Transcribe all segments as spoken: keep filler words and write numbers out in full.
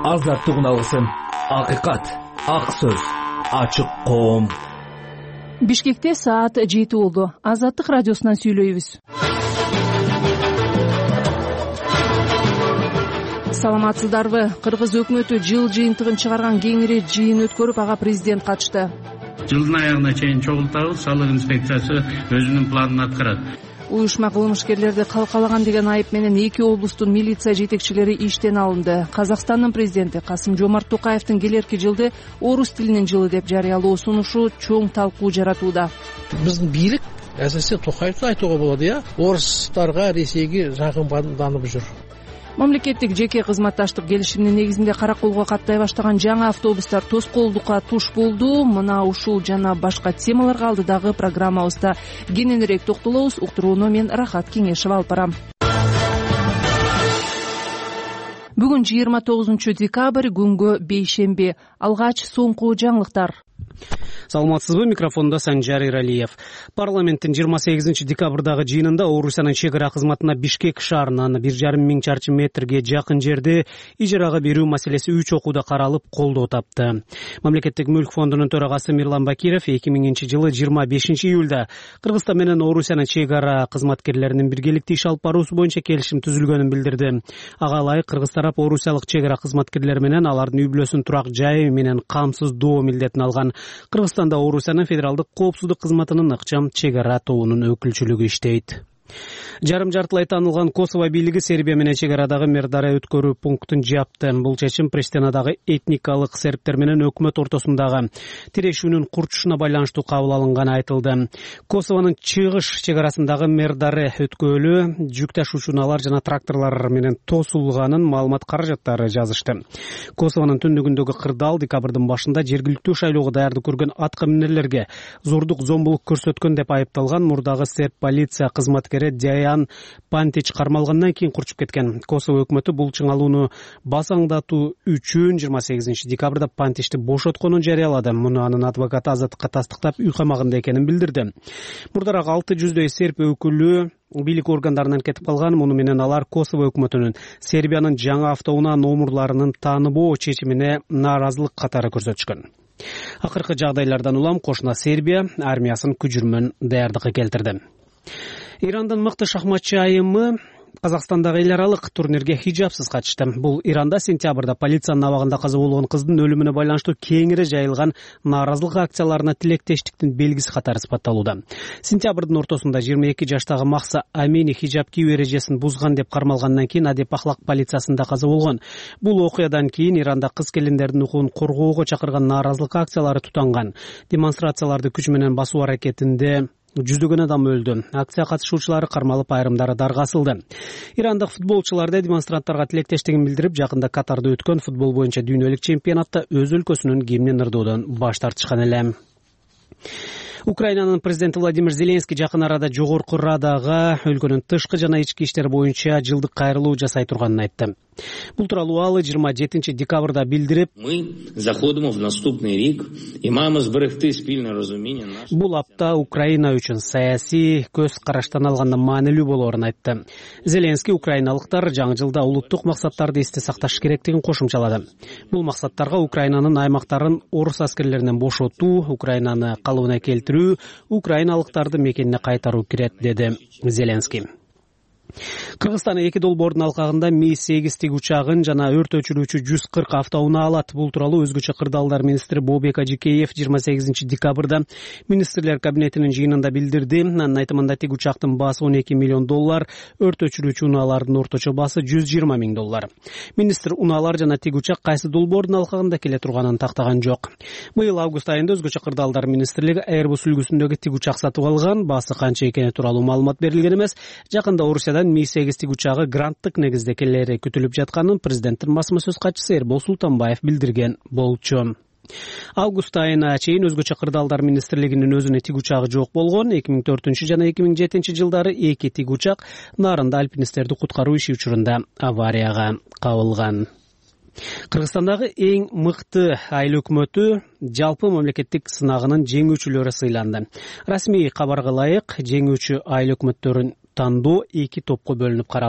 азаттык уналгысын, акыйкат, ак сөз, ачык коом. Бишкекте саат жети болду. Азаттык радиосунан сүйлөйбүз. Саламатсыздарбы? Кыргыз өкмөтү жыл жыйынтыгын чыгарган кеңири жыйын өткөрүп, ага президент катышты. Жылдын аягына чейин чогултабыз, салык инспекциясы өзүнүн планын аткарат. Уюшма кылмышкерлерди калкалаган деген айып менен эки облустун милиция жетекчилери иштен алынды. Казакстандын президенти Касым-Жомарт Токаевдин келерки жылды орус тилинин жылы деп жарыялоо сунушу чоң талкуу жаратууда. Биздин бийлик әсіресе Токаевды айтууга болот, э, орустарга, Ресейге жакынданып жүр. Мамлекеттик жеке кызматташтык келишиминин негизинде караколго каттай баштаган жаңы автобустар тоскоолдукка туш болду. Мына ушул жана башка темаларга алдыдагы программабызда кененирээк токтолобуз. Уктурууну мен Рахат Кеңешева алып барам. Бүгүн жыйырма тогузунчу декабрь, күнгө бейшемби. Алгач соңку жаңылыктар. Саламатсызбы, микрофонда Санжар Иралиев. Парламенттин жыйырма сегизинчи декабрдагы жыйынында Орусиянын чек ара кызматына Бишкек шаарынан бир жарым миң чарчы метрге жакын жерде ижарага берүү маселеси үч окууда каралып колдоо тапты. Мамлекеттик мүлк фондунун төрагасы Мирлан Бакиров эки миңинчи жылы жыйырма бешинчи июлда Кыргызстан менен Орусиянын чек ара кызматкерлеринин биргеликте иш алып баруусу боюнча келишим түзүлгөнүн билдирди. Ага ылайык кыргыз тарап орусиялык чек ара кызматкерлери менен алардын үй бүлөсүнүн турак жайы менен камсыздоо милдетин алган. Кыргызстанда Орусиянын федералдык коопсуздук кызматынын ыкчам чек ара тобунун өкүлчүлүгү иштейт. Жарым жартылай таанылган Косово бийлиги Сербия менен чек арадагы Мердаре өткөрүү пунктун жапты. Бул чечим Приштинадагы этникалык сербтер менен өкмөт ортосундагы тирешүүнүн курчушуна байланыштуу кабыл алынганы айтылды. Косовонун чыгыш чек арасындагы Мердаре өткөлү жүк ташуучу унаалар жана тракторлор менен тосулганын маалымат каражаттары жазышты. Косовонун түндүгүндөгү кырдаал декабрдын башында жергиликтүү шайлоого даярдык көргөн атка минерлерге зордук зомбулук көрсөткөн деп айыпталган мурдагы серб полиция кызматкери Даян Пантич кармалгандан кийин курчуп кеткен. Косово өкмөтү бул чыңалууну басаңдатуу үчүн жыйырма сегизинчи декабрда Пантичти бошотконун жарыялады. Муну анын адвокаты азаттыкка тастыктап үй камагында экенин билдирди. Мурдараак алты жүздөй серб өкүлү бийлик органдарынан кетип калган. Муну менен алар Косово өкмөтүнүн Сербиянын жаңы автоунаа номурларынын тааныбоо чечимине нааразылык катары көрсөтүшкөн. Акыркы жагдайлардан улам кошуна Сербия армиясын күжүрмөн даярдыкка келтирди. Ирандын мыкты шахматчы айымы Казакстандагы эл аралык турнирге хижапсыз катышты. Бул Иранда сентябрда полициянын абагында каза болгон кыздын өлүмүнө байланыштуу кеңири жайылган нааразылык акцияларына тилектештиктин белгиси катары сыпатталууда. Сентябрдын ортосунда жыйырма эки жаштагы Макса Амини хижап кийүү эрежесин бузган деп кармалгандан кийин Адеп Ахлак полициясында каза болгон. Бул окуядан кийин Иранда кыз келиндердин укугун коргоого чакырган нааразылык акциялары тутанган. Демонстрацияларды күч менен басуу аракетинде жүздөгөн адам өлдү. Акция катышуучулары кармалып, айрымдары дарга асылды. Ирандык футболчулар да демонстранттарга тилектештигин билдирип, жакында Катарда өткөн футбол боюнча дүйнөлүк чемпионатта өз өлкөсүнүн гимнин ырдоодон баш тартышкан эле. Украинанын президенти Владимир Зеленский жакын арада жогорку Радага өлкөнүн тышкы жана ички иштер боюнча жылдык кайрылуу жасай турганын айтты. Бул тууралуу ал жыйырма жетинчи декабрда билдирип, мы заходимо в наступный рик и маємо зберегти спільне розуміння. Бул апта Украина үчүн саясий көз караштан алганда маанилүү болоорун айтты. Зеленский украиналыктар жаңы жылда улуттук максаттарды эсте сакташ керектигин кошумчалады. Бул максаттарга Украинанын аймактарын орус аскерлеринен бошотуу, Украинаны калыбына келтирүү, украиналыктарды мекенине кайтаруу кирет, деди Зеленский. Кыргызстан эки долбоордун алкагында Ми сегиз тиг учагын жана өрт өчүрүүчү жүз кырк автоунаа алат. Бул тууралуу өзгөчө кырдаалдар министри Бообек Ажикеев жыйырма сегизинчи декабрда министрлер кабинетинин жыйынында билдирди. Анын айтымында тиг учактын баасы он эки миллион доллар, өрт өчүрүүчү унаалардын орточо баасы жүз жыйырма миң доллар. Министр унаалар жана тиг учак кайсы долбоордун алкагында келе турганын тактаган жок. Быйыл август айында өзгөчө кырдаалдар министрлиги Airbus үлгүсүндөгү тиг учак сатып алган. Баасы канча экени тууралуу маалымат берилген эмес. Жакында Орусияда Ми сегиз тиг учагы гранттык негизде келери күтүлүп жатканын президенттин басма сөз катчысы Эрбол Султанбаев билдирген болчу. Август айына чейин өзгөчө кырдаалдар министрлигинин өзүнө тиг учагы жок болгон. эки миң төртүнчү жана эки миң жетинчи жылдары эки тиг учак Нарында альпинисттерди куткаруу иши учурунда аварияга кабылган. Кыргызстандагы эң мыкты айыл өкмөтү жалпы мамлекеттик сынагынын жеңүүчүлөрү сыйланды. Расмий кабарга ылайык жеңүүчү айыл өкмөттөрүн тандоо эки топко бөлүнүп каралды.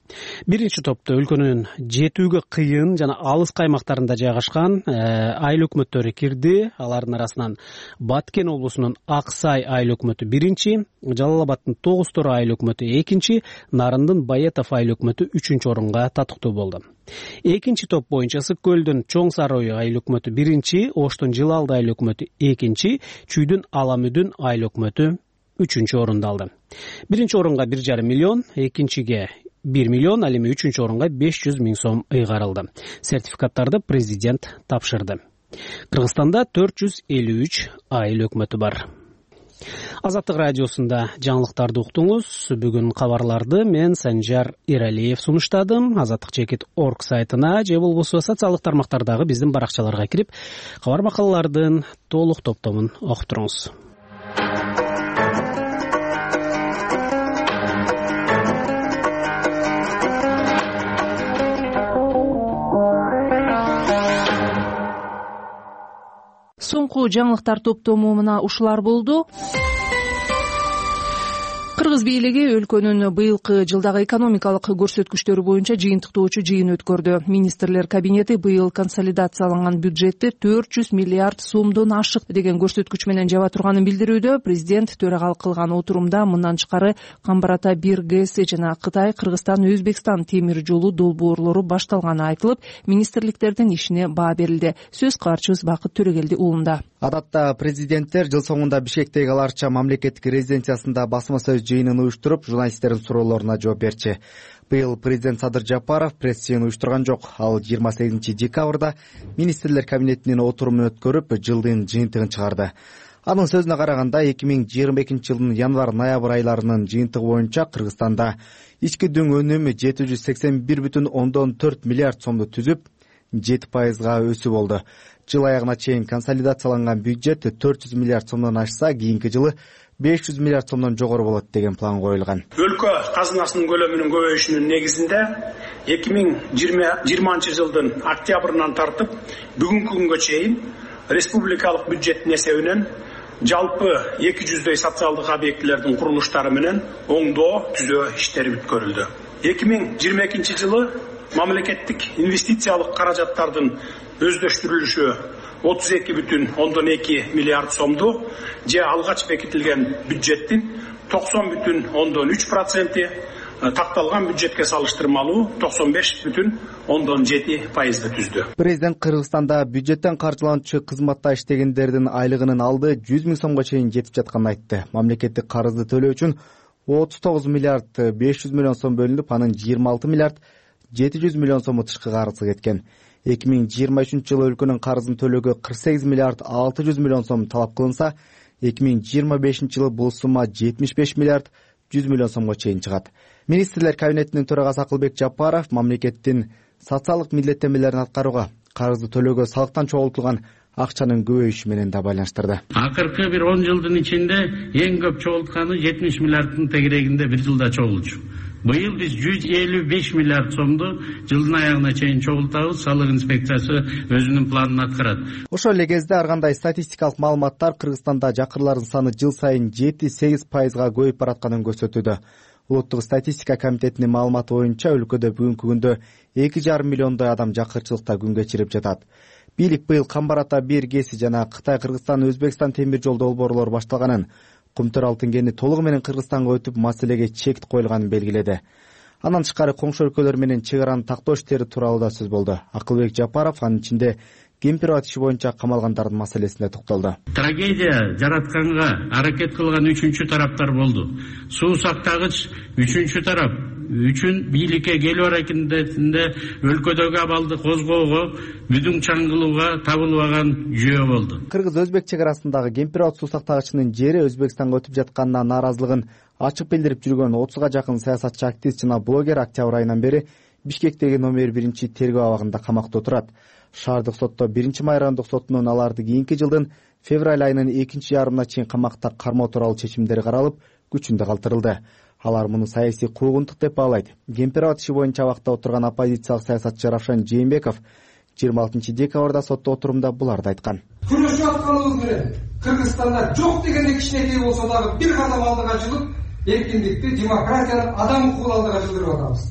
Биринчи топто өлкөнүн жетүүгө кыйын жана алыс аймактарында жайгашкан айыл өкмөттөрү кирди. Алардын арасынан Баткен облусунун Ак Сай айыл өкмөтү биринчи, Жалал Абадтын Тогуз Тору айыл өкмөтү экинчи, Нарындын Баетов айыл өкмөтү үчүнчү орунга татыктуу болду. Экинчи топ боюнча Ысык көлдүн Чоң Сарой айыл өкмөтү биринчи, Оштун Жылалды айыл өкмөтү экинчи, Чүйдүн Аламүдүн айыл өкмөтү үчүнчү орунду алды. Биринчи орунга бир жарым миллион, экинчиге бир миллион, ал эми үчүнчү орунга беш жүз миң сом ыйгарылды. Сертификаттарды президент тапшырды. Кыргызстанда төрт жүз элүү үч айыл өкмөтү бар. Азаттык радиосунда жаңылыктарды уктуңуз. Бүгүн кабарларды мен Санжар Иралиев сунуштадым. Азаттык чекит точка орг сайтына же болбосо социалдык тармактардагы биздин баракчаларга кирип, кабар макалалардын толук топтомун окуп туруңуз. Соңку жаңылыктар топтому мына ушулар болду. Кыргыз бийлиги өлкөнүн быйылкы жылдагы экономикалык көрсөткүчтөрү боюнча жыйынтыктоочу жыйын өткөрдү. Министрлер кабинети быйыл консолидацияланган бюджетти төрт жүз миллиард сомдон ашык деген көрсөткүч менен жаба турганын билдирүүдө. Президент төрагалык кылган отурумда мындан тышкары Камбар Ата бир ГЭС жана Кытай, Кыргызстан, Өзбекстан темир жолу долбоорлору башталганы айтылып, министрликтердин ишине баа берилди. Сөз каарчыбыз Бакыт Төрөгелди уулунда. Адатта президенттер жыл соңунда Бишкектеги Аларча мамлекеттик резиденциясында басма сөз жыйынын уюштуруп, журналисттердин суроолоруна жооп берчи. Быйыл президент Садыр Жапаров пресс-жыйын уюштурган жок. Ал жыйырма сегизинчи декабрда министрлер кабинетинин отурумун өткөрүп, жылдын жыйынтыгын чыгарды. Анын сөзүнө караганда, эки миң жыйырма экинчи жылдын январь-ноябрь айларынын жыйынтыгы боюнча Кыргызстанда ички дүң өнүмү жети жүз сексен бир бүтүн ондон төрт миллиард сомду түзүп, жети пайызга өсүү болду. Жыл аягына чейин консолидацияланган бюджет төрт жүз миллиард сомдон ашса, кийинки жылы беш жүз миллиард сомдон жогору болот деген план коюлган. Өлкө казынасынын көлөмүнүн көбөйүшүнүн негизинде эки миң жыйырманчы жылдын октябрынан тартып бүгүнкү күнгө чейин республикалык бюджеттин эсебинен жалпы эки жүздөй социалдык объектилердин курулуштары менен оңдоо түзөө иштери бүткөрүлдү. эки миң жыйырма экинчи жылы мамлекеттик инвестициялык каражаттардын өздөштүрүлүшү отуз эки бүтүн ондон эки миллиард сомду же алгач бекитилген бюджеттин токсон бүтүн ондон үч проценти, такталган бюджетке салыштырмалуу токсон беш бүтүн ондон жети пайызды түздү. Президент Кыргызстанда бюджеттен каржылануучу кызматта иштегендердин айлыгынын алды жүз миң сомго чейин жетип жатканын айтты. Мамлекеттик карызды төлөө үчүн отуз тогуз миллиард беш жүз миллион сом бөлүнүп, анын жыйырма алты миллиард жети жүз миллион сому тышкы карызы кеткен. эки миң жыйырма үчүнчү жылы өлкөнүн карызын төлөөгө кырк сегиз миллиард алты жүз миллион сом талап кылынса, эки миң жыйырма бешинчи жылы бул сумма жетимиш беш миллиард жүз миллион сомго чейин чыгат. Министрлер кабинетинин төрагасы Акылбек Жапаров мамлекеттин социалдык милдеттенмелерин аткарууга, карызды төлөөгө салыктан чогултулган акчанын көбөйүшү менен да байланыштырды. Акыркы бир он жылдын ичинде эң көп чогултканы жетимиш миллиарддын тегерегинде бир жылда чогулчу. Быйыл биз жүз элүү беш миллиард сомду жылдын аягына чейин чогултабыз. Салык инспекциясы өзүнүн планын аткарат. Ошол эле кезде ар кандай статистикалык маалыматтар Кыргызстанда жакырлардын саны жыл сайын жети сегиз пайызга көбөйүп баратканын көрсөтүүдө. Улуттук статистика комитетинин маалыматы боюнча өлкөдө бүгүнкү күндө эки жарым миллиондой адам жакырчылыкта күн кечирип жатат. Бийлик быйыл Камбар Ата бир ГЭСи жана Кытай, Кыргызстан, Өзбекстан темир жол долбоорлору башталганын, Кумтөр алтын кени толугу менен Кыргызстанга өтүп, маселеге чек коюлганын белгиледи. Андан тышкары коңшу өлкөлөр менен чек араны тактоо иштери тууралуу да сөз болду. Акылбек Жапаров анын ичинде Кемпирабад иши боюнча камалгандардын маселесине токтолду. Трагедия жаратканга аракет кылган үчүнчү тараптар болду. Суу сактагыч үчүнчү тарап үчүн бийликке келүү аракетинде өлкөдөгү абалды козгоого, бүдүң чаңгылууга табылбаган жөө болду. Кыргыз-Өзбек чек арасындагы Кемпирабад суу сактагычынын жери Өзбекстанга өтүп жатканына нааразылыгын ачык билдирип жүргөн отузга жакын саясатчы, активист жана блогер октябрь айынан бери Бишкектеги номер биринчи тергөө абагында камакта отурат. Шаардык сотто биринчи майрандык сотунун аларды кийинки жылдын февраль айынын экинчи жарымына чейин камакта кармоо тууралуу чечимдери каралып, күчүндө калтырылды. Алар муну саясий куугунтук деп баалайт. Кемпирабад иши боюнча абакта отурган оппозициялык саясатчы Равшан Жээнбеков жыйырма алтынчы декабрда сотто отурумда буларды айткан. Күрөшүп атканыбыз менен Кыргызстанда жок дегенде кичинекей болсо дагы бир кадам алдыга жылып, эркиндикти, демократияны, адам укугун алдыга жылдырып атабыз.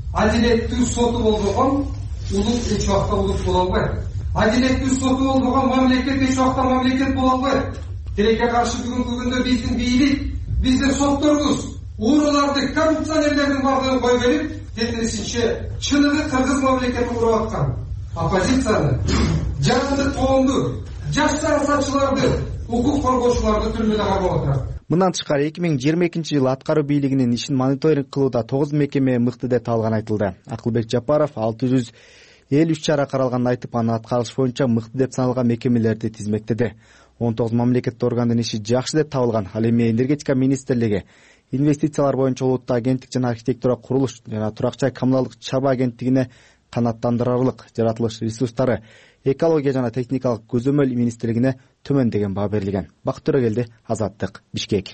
адилеттүү соту болбогон улут эч убакта улут боло албайт. Адилеттүү соту болбогон мамлекет эч убакта мамлекет боло албайт. Тилекке каршы бүгүнкү күндө биздин бийлик, биздин сотторубуз ууруларды, коррупционерлердин бардыгын коюп берип, тетирисинче чыныгы кыргыз мамлекетин куруп аткан оппозицияны, жарандык коомду, жаш саясатчыларды, укук коргоочуларды түрмөдө кармап отурат. Мындан тышкары эки миң жыйырма экинчи жылы аткаруу бийлигинин ишин мониторинг кылууда тогуз мекеме мыкты деп табылганы айтылды. Акылбек Жапаров алты жүз элүү үч чара каралганын айтып, аны аткарыш боюнча мыкты деп саналган мекемелерди тизмектеди. он тогуз мамлекеттик органдын иши жакшы деп табылган. Ал эми энергетика министрлиги, инвестициялар боюнча улуттук агенттик жана архитектура, курулуш жана турак жай коммуналдык чарба агенттигине канааттандырарлык жаратылыш ресурстары, экология жана техникалык көзөмөл министрлигине төмөн деген баа берилген. Бакыт Төрөгелди, Азаттык, Бишкек.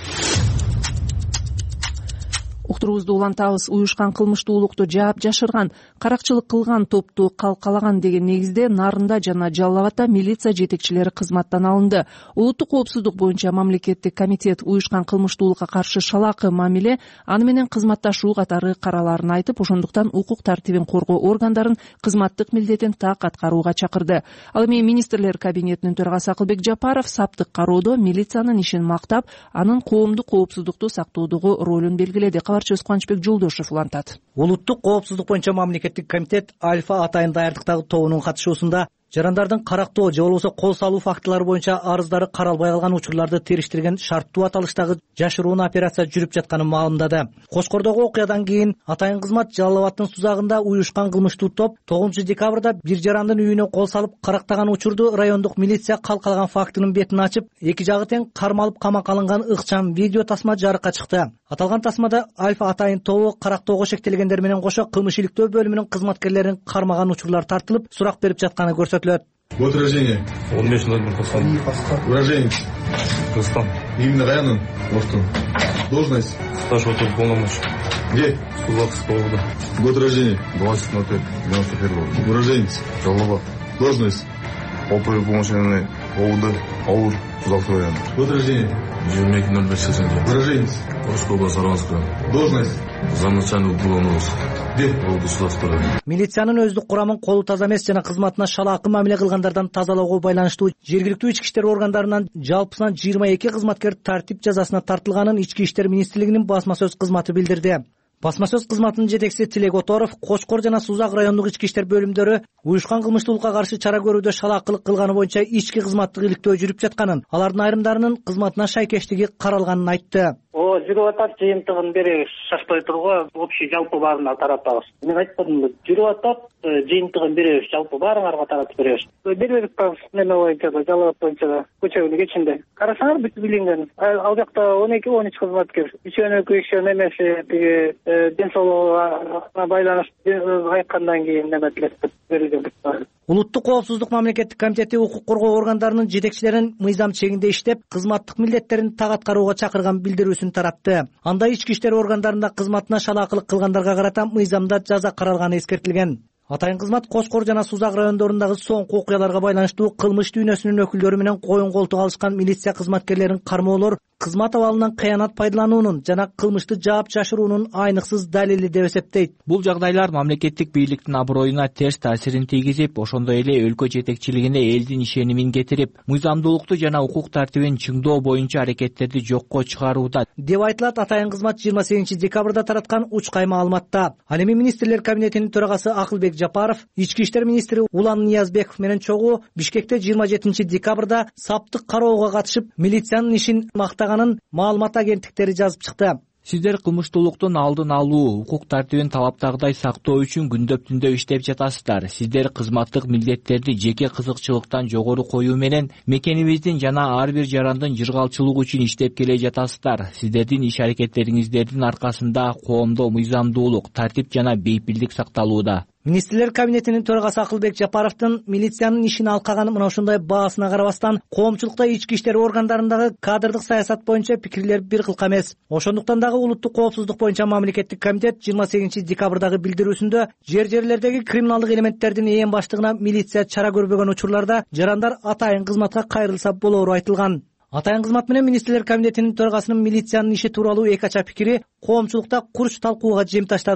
Уктуруубузду улантабыз. Уюшкан кылмыштуулукту жаап жашырган, каракчылык кылган топту калкалаган деген негизде Нарында жана Жалал Абадта милиция жетекчилери кызматтан алынды. Улуттук коопсуздук боюнча мамлекеттик комитет уюшкан кылмыштуулукка каршы шалаакы мамиле, аны менен кызматташуу катары караларын айтып, ошондуктан укук тартибин коргоо органдарын кызматтык милдетин так аткарууга чакырды. Ал эми министрлер кабинетинин төрагасы Акылбек Жапаров саптык кароодо милициянын ишин мактап, анын коомдук коопсуздукту сактоодогу ролун белгиледи. Кабарчыбыз Кубанычбек Жолдошев улантат. Улуттук коопсуздук боюнча мамлекеттик комитет Альфа Атайын даярдыктагы тобунун катышуусунда жарандардын карактоо же болбосо кол салуу фактылары боюнча арыздары каралбай калган учурларды териштирген шарттуу аталыштагы жашыруун операция жүрүп жатканын маалымдады. Кошкордогу окуядан кийин Атайын кызмат Жалал Абадтын Сузагында уюшкан кылмыштуу топ тогузунчу декабрда бир жарандын үйүнө кол салып карактаган учурду райондук милиция калкалаган фактынын бетин ачып, эки жагы тең кармалып камакка алынган ыкчам видео тасма жарыкка чыкты. Аталган тасмада Альфа Атайын тобу карактоого шектелгендер менен кошо кылмыш иликтөө бөлүмүнүн кызматкерлерин кармаган учурлар тартылып, сурак берип жатканы көрсөтүлөт. Год рождения? он беш номер поставлен. Уроженец? Рустам. Именно районын? Ордун. Должность? Старший полномочий. Где? Сузакского года. Год рождения? двадцать ноль пять девяносто первого. Уроженец? Жалал Абад. Должность? Ополномоченный ОУД, АУР, Сузакский район. Год рождения? жыйырма эки ноль беш сексен жети. Уроженец? Орская область, Саранск район. Должность? Замначальник уголовного. Где? ОУД, Сузакский район. Милициянын өздүк курамын колу таза эмес жана кызматына шалаакы мамиле кылгандардан тазалоого байланыштуу жергиликтүү ички иштер органдарынан жалпысынан жыйырма эки кызматкер тартип жазасына тартылганын Ички иштер министрлигинин басма сөз кызматы билдирди. Басма сөз кызматынын жетекчиси Тилек Оторов Кошкор жана Сузак райондук ички иштер бөлүмдөрү уюшкан кылмыштуулукка каршы чара көрүүдө шалаакылык кылганы боюнча ички кызматтык иликтөө жүрүп жатканын, алардын айрымдарынын кызматына шайкештиги каралганын айтты. О, жүрүп атат, жыйынтыгын бери шашпай тургула, общий жалпы баарына таратабыз. Мен айтпадымбы, жүрүп атат, жыйынтыгын беребиз, жалпы баарыңарга таратып беребиз. Бербедик па, неме боюнча да, Жалал Абад боюнча да, көчөгүнүн кечинде. Карасаңар бүт билинген. Ал жакта он эки он үч кызматкер, үчөөнүкү иши немеси, тиги ден соолугуна байланыштуу айткандан кийин неме тилеп берилген. Улуттук коопсуздук мамлекеттик комитети укук коргоо органдарынын жетекчилерин мыйзам чегинде иштеп, кызматтык милдеттерин так аткарууга чакырган билдирүүсүн таратты. Анда ички иштер органдарында кызматына шалаакылык кылгандарга карата мыйзамда жаза каралганы эскертилген. Атайын кызмат Кошкор жана Сузак райондорундагы соңку окуяларга байланыштуу кылмыш дүйнөсүнүн өкүлдөрү менен коюн колтук алышкан милиция кызматкерлерин кармоолор кызмат абалынан кыянат пайдалануунун жана кылмышты жаап жашыруунун айныксыз далили деп эсептейт. Бул жагдайлар мамлекеттик бийликтин аброюна терс таасирин тийгизип, ошондой эле өлкө жетекчилигине элдин ишенимин кетирип, мыйзамдуулукту жана укук тартибин чыңдоо боюнча аракеттерди жокко чыгарууда деп айтылат Атайын кызмат жыйырма сегизинчи декабрда тараткан учкай маалыматта. Ал эми министрлер кабинетинин төрагасы Акылбек Жапаров Ички иштер министри Улан Ниязбеков менен чогуу Бишкекте жыйырма жетинчи декабрда саптык кароого катышып, милициянын ишин мактаганын маалымат агенттиктери жазып чыкты. Сиздер кылмыштуулуктун алдын алуу, укук тартибин талаптагыдай сактоо үчүн күндөп түндө иштеп жатасыздар. Сиздер кызматтык милдеттерди жеке кызыкчылыктан жогору коюу менен мекенибиздин жана ар бир жарандын жыргалчылыгы үчүн иштеп келе жатасыздар. Сиздердин иш аракеттериңиздердин аркасында коомдо мыйзамдуулук, тартип жана бейпилдик сакталууда. Министрлер кабинетинин төрагасы Акылбек Жапаровдун милициянын ишин алкаган мына ушундай баасына карабастан, коомчулукта ички иштер органдарындагы кадрдык саясат боюнча пикирлер бир кылка эмес. Ошондуктан дагы улуттук коопсуздук боюнча мамлекеттик комитет жыйырма сегизинчи декабрдагы билдирүүсүндө жер-жерлердеги криминалдык элементтердин ээн баштыгына милиция чара көрбөгөн учурларда жарандар атайын кызматка кайрылса болоору айтылган. Атайын кызмат менен министрлер кабинетинин төрагасынын милициянын иши тууралуу эки ача пикири коомчулукта курч талкууга жем таштады.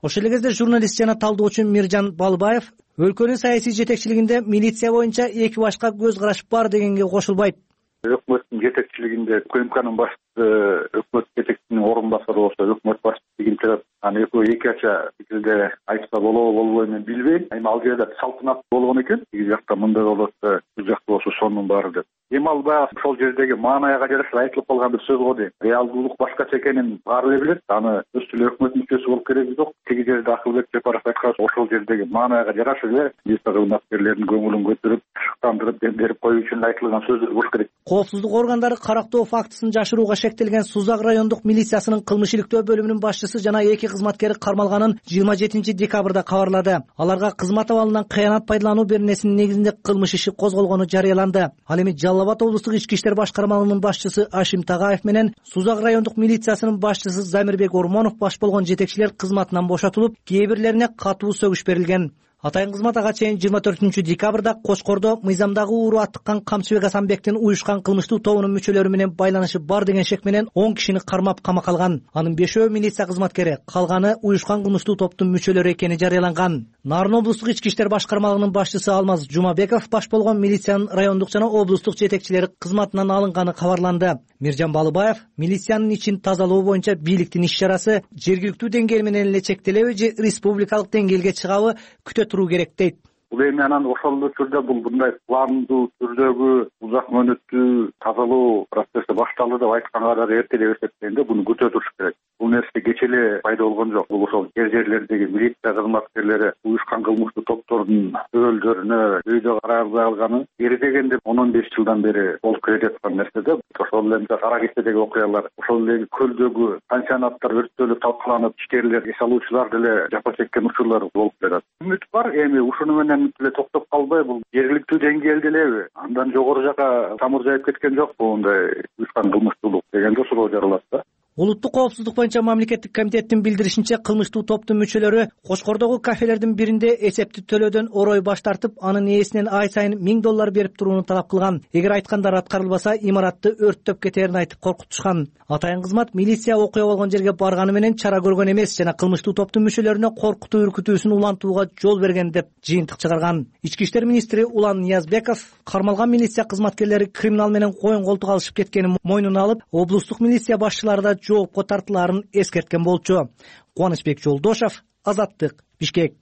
Ошол эле кезде журналист жана талдоочу Миржан Балыбаев өлкөнүн саясий жетекчилигинде милиция боюнча эки башка көз караш бар дегенге кошулбайт. Өкмөттүн жетекчилигинде УКМКнын башчысы, өкмөт жетекчисинин орун басары болсо өкмөт башчысы деген тарап аны экөө эки ача пикирде айтса болобу болбойбу мен билбейм. Эми ал жерде салтанат болгон экен. Тиги жакта мындай болот, бул жакта болсо сонун баары деп. Эми ал баягы ошол жердеги маанайга жараша айтылып калган бир сөз го дейм. Реалдуулук башкача экенин баары эле билет. Аны өз эле өкмөт мүчөсү болуп кереги жок. Тиги жерде Акылбек Жапаров айткан ошол жердеги маанайга жараша эле милиция кызматкерлеринин көңүлүн көтөрүп, шыктандырып, дем берип коюу үчүн айтылган сөздөр болуш керек. Коопсуздук органдары карактоо фактысын жашырууга шектелген Сузак райондук милициясынын кылмыш иликтөө бөлүмүнүн башчысы жана эки кызматкери кармалганын жыйырма жетинчи декабрда кабарлады. Аларга кызмат абалынан кыянат пайдалануу беренесинин негизинде кылмыш иши козголгону жарыяланды. Ал эми Жалал Абад облустук ички иштер башкармалыгынын башчысы Ашим Тагаев менен Сузак райондук милициясынын башчысы Замирбек Ормонов баш болгон жетекчилер кызматынан бошотулуп, кээ бирлерине катуу сөгүш берилген. Атайын кызмат ага чейин жыйырма төртүнчү декабрда Кочкордо мыйзамдагы ууру аттыккан Камчыбек Асанбектин уюшкан кылмыштуу тобунун мүчөлөрү менен байланышы бар деген шек менен он кишини кармап камакка алган. Анын бешөө милиция кызматкери, калганы уюшкан кылмыштуу топтун мүчөлөрү экени жарыяланган. Нарын облустук ички иштер башкармалыгынын башчысы Алмаз Жумабеков баш болгон милициянын райондук жана облустук жетекчилери кызматынан алынганы кабарланды. Миржан Балыбаев милициянын ичин тазалоо боюнча бийликтин иш чарасы жергиликтүү деңгээл менен эле чектелеби же республикалык деңгээлге чыгабы күтө туруу керек дейт. Бул эми анан ошол түрдө бул мындай пландуу түрдөгү узак мөөнөттүү тазалоо процесси башталды деп айтканга да эрте деп эсептейм. Буну күтө туруш керек. Бул нерсе кече эле пайда болгон жок. Бул ошол жер жерлердеги милиция кызматкерлери уюшкан кылмыштуу топтордун өбөлдөрүнө өйдө карабай алганы бери дегенде он он беш жылдан бери болуп келе жаткан нерсе да. Ошол эле кара кечедеги окуялар, ошол эле көлдөгү пансионаттар өрттөлүп талкаланып, ишкерлер, эс алуучулар деле жапа чеккен учурлар болуп жатат. Үмүт бар, эми ушуну менен эле токтоп калбай, бул жергиликтүү деңгээлде элеби, андан жогору жака тамыр жайып кеткен жокпу мындай уюшкан кылмыштуулук дегенде суроо жаралат да. Улуттук коопсуздук боюнча мамлекеттик комитеттин билдиришинче, кылмыштуу топтун мүчөлөрү Кочкордогу кафелердин биринде эсепти төлөөдөн орой баш тартып, анын ээсинен ай сайын миң доллар берип турууну талап кылган. Эгер айткандар аткарылбаса, имаратты өрттөп кетерин айтып коркутушкан. Атайын кызмат милиция окуя болгон жерге барганы менен чара көргөн эмес жана кылмыштуу топтун мүчөлөрүнө коркутуу үркүтүүсүн улантууга жол берген деп жыйынтык чыгарган. Ички иштер министри Улан Ниязбеков кармалган милиция кызматкерлери криминал менен коюн колтук алышып кеткенин мойнуна алып, облустук милиция башчылары да жоопко тартылаарын эскерткен болчу. Кубанычбек Жолдошов, Азаттык, Бишкек.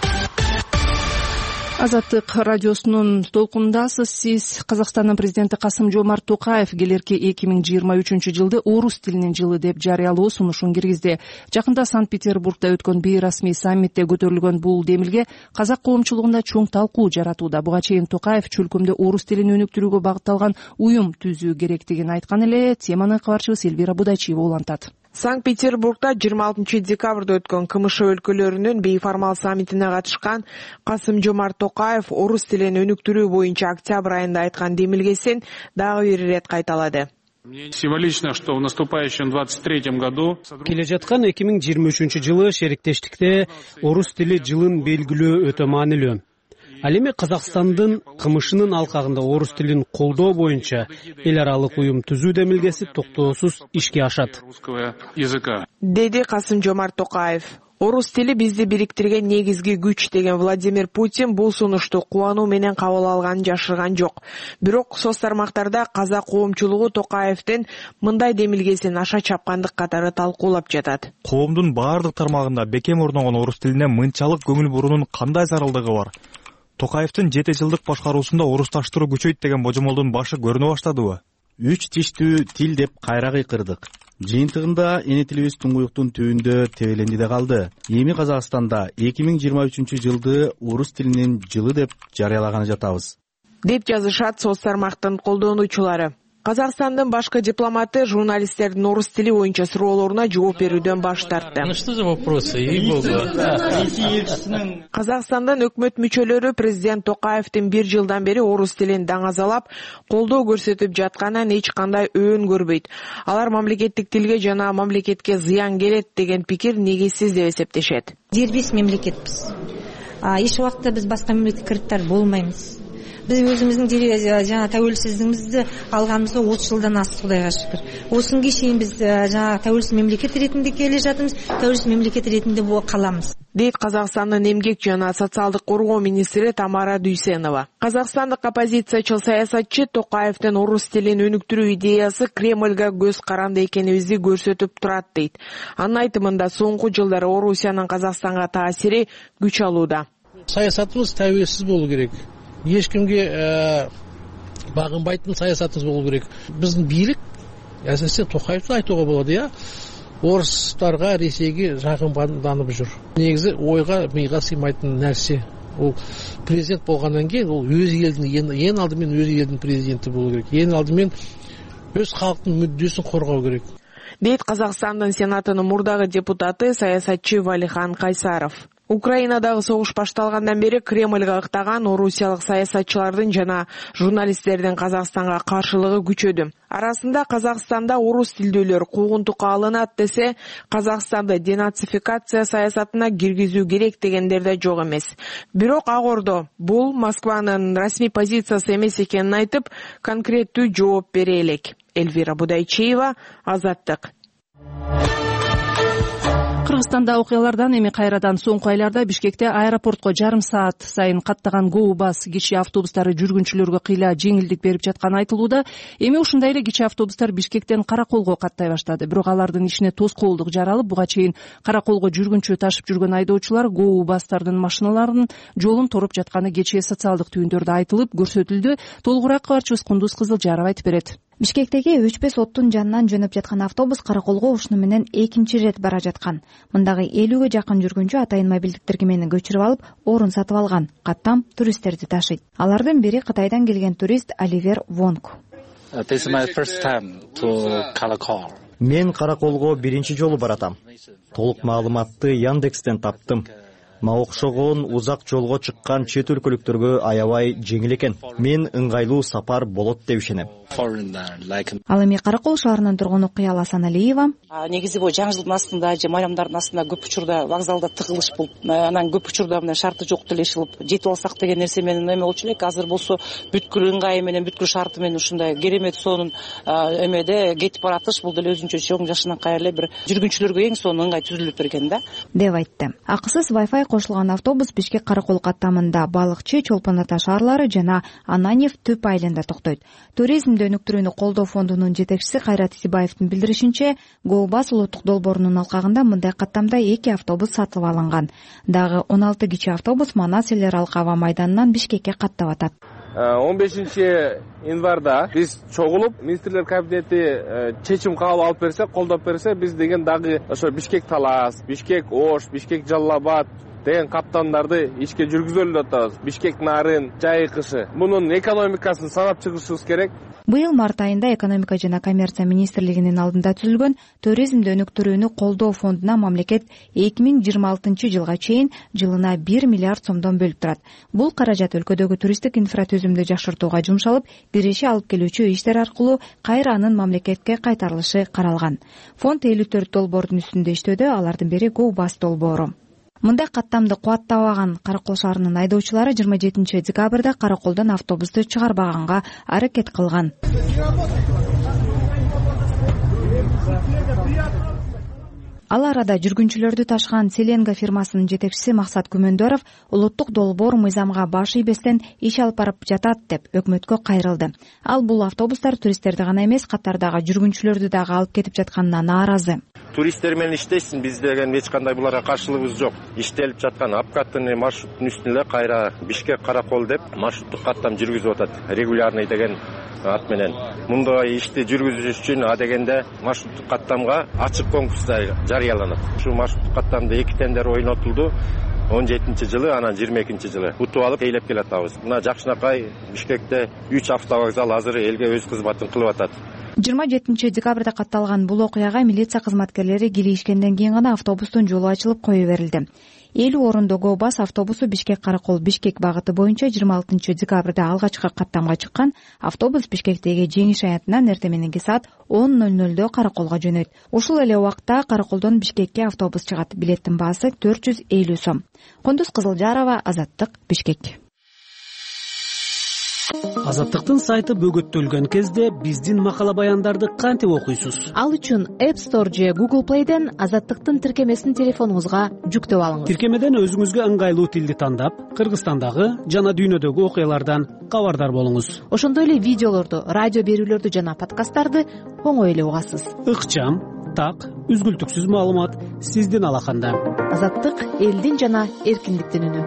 Азаттык радиосунун толкунундасыз. Сиз Казакстандын президенти Касым-Жомарт Токаев келерки эки миң жыйырма үчүнчү жылды орус тилинин жылы деп жарыялоо сунушун киргизди. Жакында Санкт-Петербургда өткөн бейрасмий саммитте көтөрүлгөн бул демилге казак коомчулугунда чоң талкуу жаратууда. Буга чейин Токаев чөлкөмдө орус тилин өнүктүрүүгө багытталган уюм түзүү керектигин айткан эле. Теманы кабарчыбыз Элвира Будайчиева улантат. Санкт-Петербургда жыйырма алтынчы декабрда өткөн КМШ өлкөлөрүнүн бейформал саммитине катышкан Касым-Жомарт Токаев орус тилин өнүктүрүү боюнча октябрь айында айткан демилгесин дагы бир ирет кайталады. Символично, что в наступающем двадцать третьем году келе жаткан эки миң жыйырма үчүнчү жылы шериктештикте орус тили жылын белгилөө өтө маанилүү. Ал эми Казакстандын КМШнын алкагында орус тилин колдоо боюнча эл аралык уюм түзүү демилгеси токтоосуз ишке ашат, деди Касым-Жомарт Токаев. Орус тили бизди бириктирген негизги күч деген Владимир Путин бул сунушту кубануу менен кабыл алганын жашырган жок. Бирок соц тармактарда казак коомчулугу Токаевдин мындай демилгесин аша чапкандык катары талкуулап жатат. Коомдун баардык тармагында бекем орногон орус тилине мынчалык көңүл буруунун кандай зарылдыгы бар? Токаевдин жети жылдык башкаруусунда орусташтыруу күчөйт деген божомолдун башы көрүнө баштадыбы? Үч тиштүү тил деп кайра кыйкырдык. Жыйынтыгында эне тилибиз туңгуюктун түбүндө тебеленди да калды. Эми Казакстанда эки миң жыйырма үчүнчү жылды орус тилинин жылы деп жарыялаганы жатабыз, деп жазышат соц тармактын колдонуучулары. Казакстандын башкы дипломаты журналисттердин орус тили боюнча суроолоруна жооп берүүдөн баш тартты. Ну что за вопросы? Казакстандын өкмөт мүчөлөрү президент Токаевдин бир жылдан бери орус тилин даңазалап, колдоо көрсөтүп жатканын эч кандай өөн көрбөйт. Алар мамлекеттик тилге жана мамлекетке зыян келет деген пикир негизсиз деп эсептешет. Дербес мемлекетпиз. Эч убакта биз башка мемлекетке кириптар болбойбуз. Биз өзүбүздүн жана тәуелсиздигибизди алганыбызга отуз жылдан асты, Кудайга шүкүр. Осунга чейин биз жана тәуелсиз мемлекет ретинде келе жатабыз, тәуелсиз мемлекет ретинде калабыз, дейт Казакстандын эмгек жана социалдык коргоо министри Тамара Дүйсенова. Казакстандык оппозициячыл саясатчы Токаевдин орус тилин өнүктүрүү идеясы Кремльга көз каранды экенибизди көрсөтүп турат дейт. Анын айтымында соңку жылдары Орусиянын Казакстанга таасири күч алууда. Саясатыбыз тәуелсиз болуу керек. Эч кимге багынбайтын саясатыбыз болуу керек. Биздин бийлик, әсіресе Токаевды айтууга болот, иә, орустарга, Ресейге жакынданып жүр. Негизи ойга, мыйга сыймайтын нерсе. Ол президент болгандан кийин ол өз элдин, эң алдымен өз элдин президенти болуу керек. Эң алдымен өз халктын мүддесин коргоо керек, дейт Казакстандын Сенатынын мурдагы депутаты саясатчы Валихан Кайсаров. Украинадагы согуш башталгандан бери Кремльга ыктаган орусиялык саясатчылардын жана журналисттердин Казакстанга каршылыгы күчөдү. Арасында Казакстанда орус тилдүүлөр куугунтукка алынат десе, Казакстанды денацификация саясатына киргизүү керек дегендер да жок эмес. Бирок ак ордо бул Москванын расмий позициясы эмес экенин айтып, конкреттүү жооп бере элек. Эльвира Будайчиева, Азаттык. Кыргызстанда окуялардан эми кайрадан соңку айларда Бишкекте аэропортко жарым саат сайын каттаган Go Bus кичи автобустары жүргүнчүлөргө кыйла жеңилдик берип жатканы айтылууда. Эми ушундай эле кичи автобустар Бишкектен Караколго каттай баштады. Бирок алардын ичине тоскоолдук жаралып, буга чейин Караколго жүргүнчү ташып жүргөн айдоочулар Go Bus'тардын машиналарынын жолун торуп жатканы кечээ социалдык түйүндөрдө айтылып көрсөтүлдү. Толугураак кабарчыбыз Кундуз Кызылжаров айтып берет. Бишкектеги өчпө соттун жанынан жөнөп жаткан автобус Караколго ушуну менен экинчи рет бара жаткан. Мындагы элүүгө жакын жүргүнчү атайын мобилдик тиркемени көчүрүп алып, орун сатып алган. Каттам туристтерди ташыйт. Алардын бири Кытайдан келген турист Оливер Вонг. Мен Караколго биринчи жолу баратам. Толук маалыматты Яндекстен таптым. Мага окшогон узак жолго чыккан чет өлкөлүктөргө аябай жеңил экен. Мен ыңгайлуу сапар болот деп ишенем. Ал эми Каракол шаарынын тургуну Кыял Асаналиева. Негизи бул жаңы жылдын астында же майрамдардын астында көп учурда вокзалда тыгылыш болуп, анан көп учурда мына шарты жок делешилип жетип алсак деген нерсе менен эме болчу элек. Азыр болсо бүткүл ыңгайы менен, бүткүл шарты менен ушундай керемет сонун эмеде кетип баратыш. Бул деле өзүнчө чоң жашынан кайра бир жүргүнчүлөргө эң сонун ыңгай түзүлүп берген да, деп айтты. Акысыз Wi-Fi кошулган автобус Бишкек Каракол каттамында Балыкчы, Чолпон Ата шаарлары жана Ананьев Түп айылында токтойт. Туризмди өнүктүрүүнү колдоо фондунун жетекчиси Кайрат Исибаевдин билдиришинче, Go Bus улуттук долбоорунун алкагында мындай каттамда эки автобус сатылып алынган. Дагы он алты кичи автобус Манас эл аралык аба майданынан Бишкекке каттап атат. он бешинчи январда биз чогулуп, министрлер кабинети чечим кабыл алып берсе, колдоп берсе, биз деген дагы ошо Бишкек Талас, Бишкек Ош, Бишкек Жалал Абад деген каттамдарды ишке жүргүзөлүп атабыз. Бишкек Нарын, Жайкышы. Мунун экономикасын санап чыгышыбыз керек. Быйыл март айында экономика жана коммерция министрлигинин алдында түзүлгөн туризмди өнүктүрүүнү колдоо фондуна мамлекет эки миң жыйырма алтынчы жылга чейин жылына бир миллиард сомдон бөлүп турат. Бул каражат өлкөдөгү туристтик инфратүзүмдү жакшыртууга жумшалып, киреше алып келүүчү иштер аркылуу кайра анын мамлекетке кайтарылышы каралган. Фонд элүү төрт долбоордун үстүндө иштөөдө, алардын бири Go Bus долбоору. Мындай каттамды кубаттабаган Каракол шаарынын айдоочулары жыйырма жетинчи декабрда Караколдон автобусту чыгарбаганга аракет кылган. Ал арада жүргүнчүлөрдү ташыган Селенга фирмасынын жетекчиси Максат Күмөндөров улуттук долбоор мыйзамга баш ийбестен иш алып барып жатат деп өкмөткө кайрылды. Ал бул автобустар туристтерди гана эмес, катардагы жүргүнчүлөрдү дагы алып кетип жатканына нааразы. Туристтер менен иштейсиң, биз деген эч кандай буларга каршылыгыбыз жок. Иштелип жаткан апкаттын маршруттун үстүндө кайра Бишкек Каракол деп маршруттук каттам жүргүзүп атат. Регулярный деген ат менен. Мындай ишти жүргүзүш үчүн а дегенде маршруттук каттамга ачык конкурс жарыяланат. Ушу маршруттук каттамда эки тендер ойнотулду. он жетинчи жылы, анан жыйырма экинчи жылы утуп алып тейлеп келатабыз. Мына жакшынакай Бишкекте үч автовокзал азыр элге өз кызматын кылып атат. жыйырма жетинчи декабрда катталган бул окуяга милиция кызматкерлери килишкенден кийин гана автобустун жолу ачылып кое берилди. элүү орундуу Go Bus автобусу Бишкек Каракол Бишкек багыты боюнча жыйырма алтынчы декабрда алгачкы каттамга чыккан. Автобус Бишкектеги Жеңиш аянтынан эртең мененки саат он ноль нольдо Караколго жөнөйт. Ушул эле убакта Караколдон Бишкекке автобус чыгат. Билеттин баасы төрт жүз элүү сом. Кундуз Кызылжарова, Азаттык, Бишкек. Азаттыктын сайты бөгөттөлгөн кезде биздин макала баяндарды кантип окуйсуз? Ал үчүн App Store же Google Play'ден Азаттыктын тиркемесин телефонуңузга жүктөп алыңыз. Тиркемеден өзүңүзгө ыңгайлуу тилди тандап, Кыргызстандагы жана дүйнөдөгү окуялардан кабардар болуңуз. Ошондой эле видеолорду, радио берүүлөрдү жана подкасттарды оңой эле угасыз. Ыкчам, так, үзгүлтүксүз маалымат сиздин алаканда. Азаттык элдин жана эркиндиктин үнү.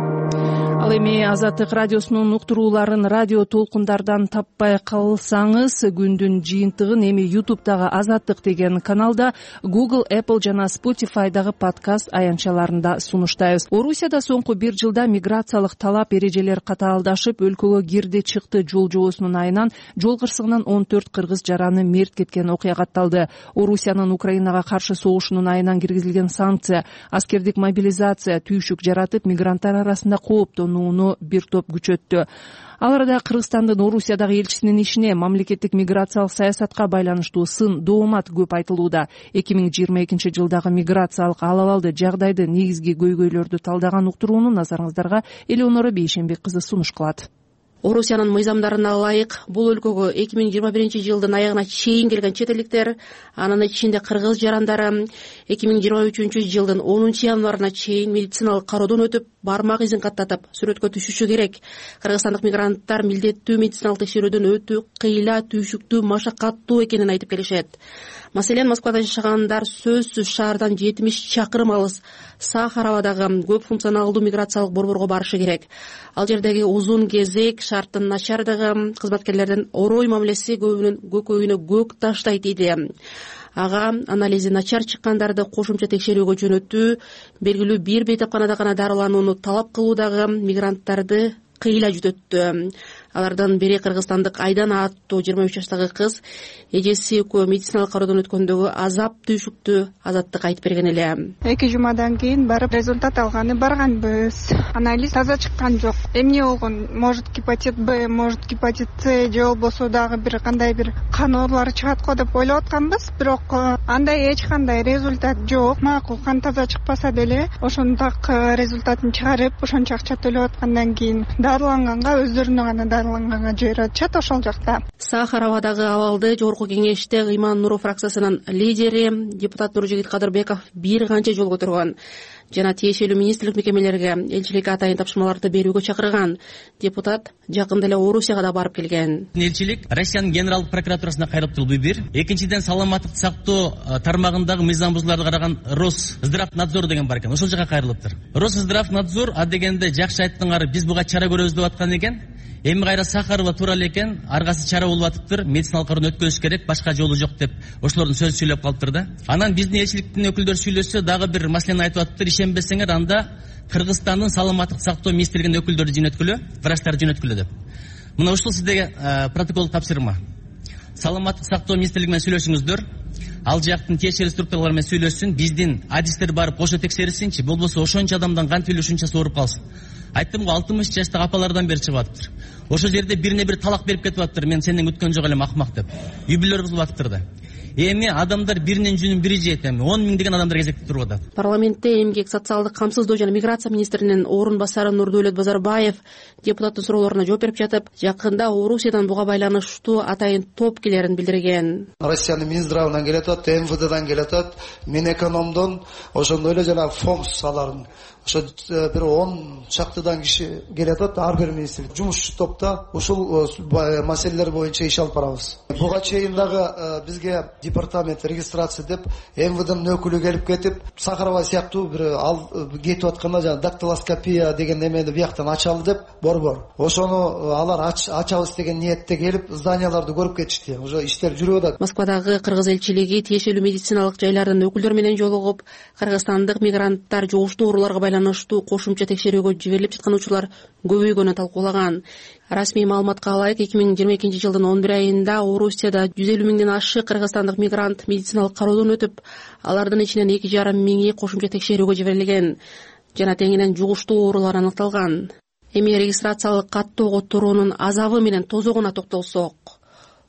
Ал эми Азаттык радиосунун уктурууларын радио толкундардан таппай калсаңыз, күндүн жыйынтыгын эми YouTube'дагы Азаттык деген каналда, Google, Apple жана Spotify'дагы подкаст аянтчаларында сунуштайбыз. Орусияда соңку бир жылда миграциялык талап эрежелер катаалдашып, өлкөгө кирди чыкты жол жобосунун айынан жол кырсыгынан он төрт кыргыз жараны мерт кеткен окуя катталды. Орусиянын Украинага каршы согушунун айынан киргизилген санкция, аскердик мобилизация түйшүк жаратып, мигранттар арасында кооптонууну бир топ күчөттү. Ал арада Кыргызстандын Орусиядагы элчисинин ишине мамлекеттик миграциялык саясатка байланыштуу сын доомат көп айтылууда. эки миң жыйырма экинчи жылдагы миграциялык алабалды жагдайды негизги көйгөйлөрдү талдаган уктурууну назарыңыздарга Элеонора Бейшенбек кызы сунуш кылат. Орусиянын мыйзамдарына ылайык бул өлкөгө эки миң жыйырма биринчи жылдын аягына чейин келген чет элдиктер, анын ичинде кыргыз жарандары эки миң жыйырма үчүнчү жылдын онунчу январына чейин медициналык кароодон өтүп, бармак изин каттатып сүрөткө түшүшү керек. Кыргызстандык мигранттар милдеттүү медициналык текшерүүдөн өтүү кыйла, түйшүктүү, машакаттуу экенин айтып келишет. Маселен, Москвада жашагандар сөзсүз шаардан жетимиш чакырым алыс Сахаравадагы көп функционалдуу миграциялык борборго барышы керек. Ал жердеги узун кезек, шарттын начардыгы, кызматкерлердин орой мамилеси көбүнүн көкөйүнө көк таштай тийди. Ага анализи начар чыккандарды кошумча текшерүүгө жөнөтүү, белгилүү бир бейтапканада гана дарыланууну талап кылуудагы мигранттарды кыйла жүтөттү. Алардан бири кыргызстандык Айдана аттуу жыйырма үч жаштагы кыз эжеси экөө медициналык кароодон өткөндөгү азап түйшүктү Азаттыкка айтып берген эле. Эки жумадан кийин барып результат алганы барганбыз. Анализ таза чыккан жок. Эмне болгон? Может гепатит Б, может гепатит С, же болбосо дагы бир кандай бир кан оорулары чыгат го деп ойлоп атканбыз, бирок андай эч кандай результат жок. Макул, кан таза чыкпаса деле ошону так результатын чыгарып, ошончо акча төлөп аткандан кийин дарыланганга өздөрүнө гана дарыланганга жиберишет ошол жакта. Сахаравадагы абалды жогорку кеңеште Ыйман Нуров фракциясынын лидери депутат Нуржигит Кадырбеков бир канча жолу көтөргөн жана тиешелүү министрлик мекемелерге элчиликке атайын тапшырмаларды берүүгө чакырган. Депутат жакында эле Орусияга да барып келген. Элчилик Россиянын генералдык прокуратурасына кайрылып бул бир. Экинчиден, саламаттык сактоо тармагындагы мыйзам бузууларды караган Росздравнадзор деген бар экен. Ошол жака кайрылыптыр. Росздравнадзор а дегенде жакшы айттыңар, биз буга чара көрөбүз деп аткан экен. Эми кайра Сахарова туура эле экен, аргасы чара болуп атыптыр, медициналык кароодон өткөзүш керек, башка жолу жок деп ошолордун сөзүн сүйлөп калыптыр да. Анан биздин элчиликтин өкүлдөрү сүйлөсө дагы бир маселени айтып атыптыр. Ишенбесеңер, анда Кыргызстандын саламаттык сактоо министрлигинин өкүлдөрү жөнөткүлө, врачтарды жөнөткүлө деп. Мына ушул сиздерге протокол тапшырма. Саламаттык сактоо министрлиги менен сүйлөшүңүздөр. Ал жактын тиешелүү структуралар менен сүйлөшсүн, биздин адистер барып кошо текшерсинчи, болбосо ошончо адамдан кантип эле ушунчасы ооруп калсын. Айттым го, алтымыш жаштагы апалардан бери чыгып атыптыр. Ошол жерде бирине бир талак берип кетип атыптыр, мен сенден күткөн жок элем акмак деп. Үй бүлөлөр бузулуп атыптыр да. Эми адамдар биринин жүнүн бири жейт, эми он миң деген адамдар кезекте туруп атат. Парламентте эмгек, социалдык камсыздоо жана миграция министринин орун басары Нурдөөлөт Базарбаев депутаттын суроолоруна жооп берип жатып, жакында Орусиядан буга байланыштуу атайын топ келерин билдирген. Россиянын Минздравынан келет атат, эм вэ дэдан келет атат, Минэкономдон, ошондой эле жана ФОМС алардын ошо бир он чактыдан киши келет атат, ар бир министрлик жумушчу топта ушул маселелер боюнча иш алып барабыз. Буга чейин дагы бизге департамент регистрация деп эм вэ дэнин өкүлү келип кетип, Сахарова сыяктуу бир ал кетип атканда жана дактилоскопия деген эмени бияктан ачалы деп борбор. Ошону алар ачабыз деген ниетте келип, зданияларды көрүп кетишти. Уже иштер жүрүп атат. Москвадагы кыргыз элчилиги тиешелүү медициналык жайлардын өкүлдөрү менен жолугуп, кыргызстандык мигранттар жугуштуу ооруларга байланыштуу кошумча текшерүүгө жиберилип жаткан учурлар көбөйгөнүн талкуулаган. Расмий маалыматка ылайык, эки миң жыйырма экинчи жылдын он бир айында Орусияда жүз элүү миңден ашык кыргызстандык мигрант медициналык кароодон өтүп, алардын ичинен эки жарым миңи кошумча текшерүүгө жиберилген жана теңинен жугуштуу оорулар аныкталган. Эми регистрациялык каттоого туруунун азабы менен тозогуна токтолсок.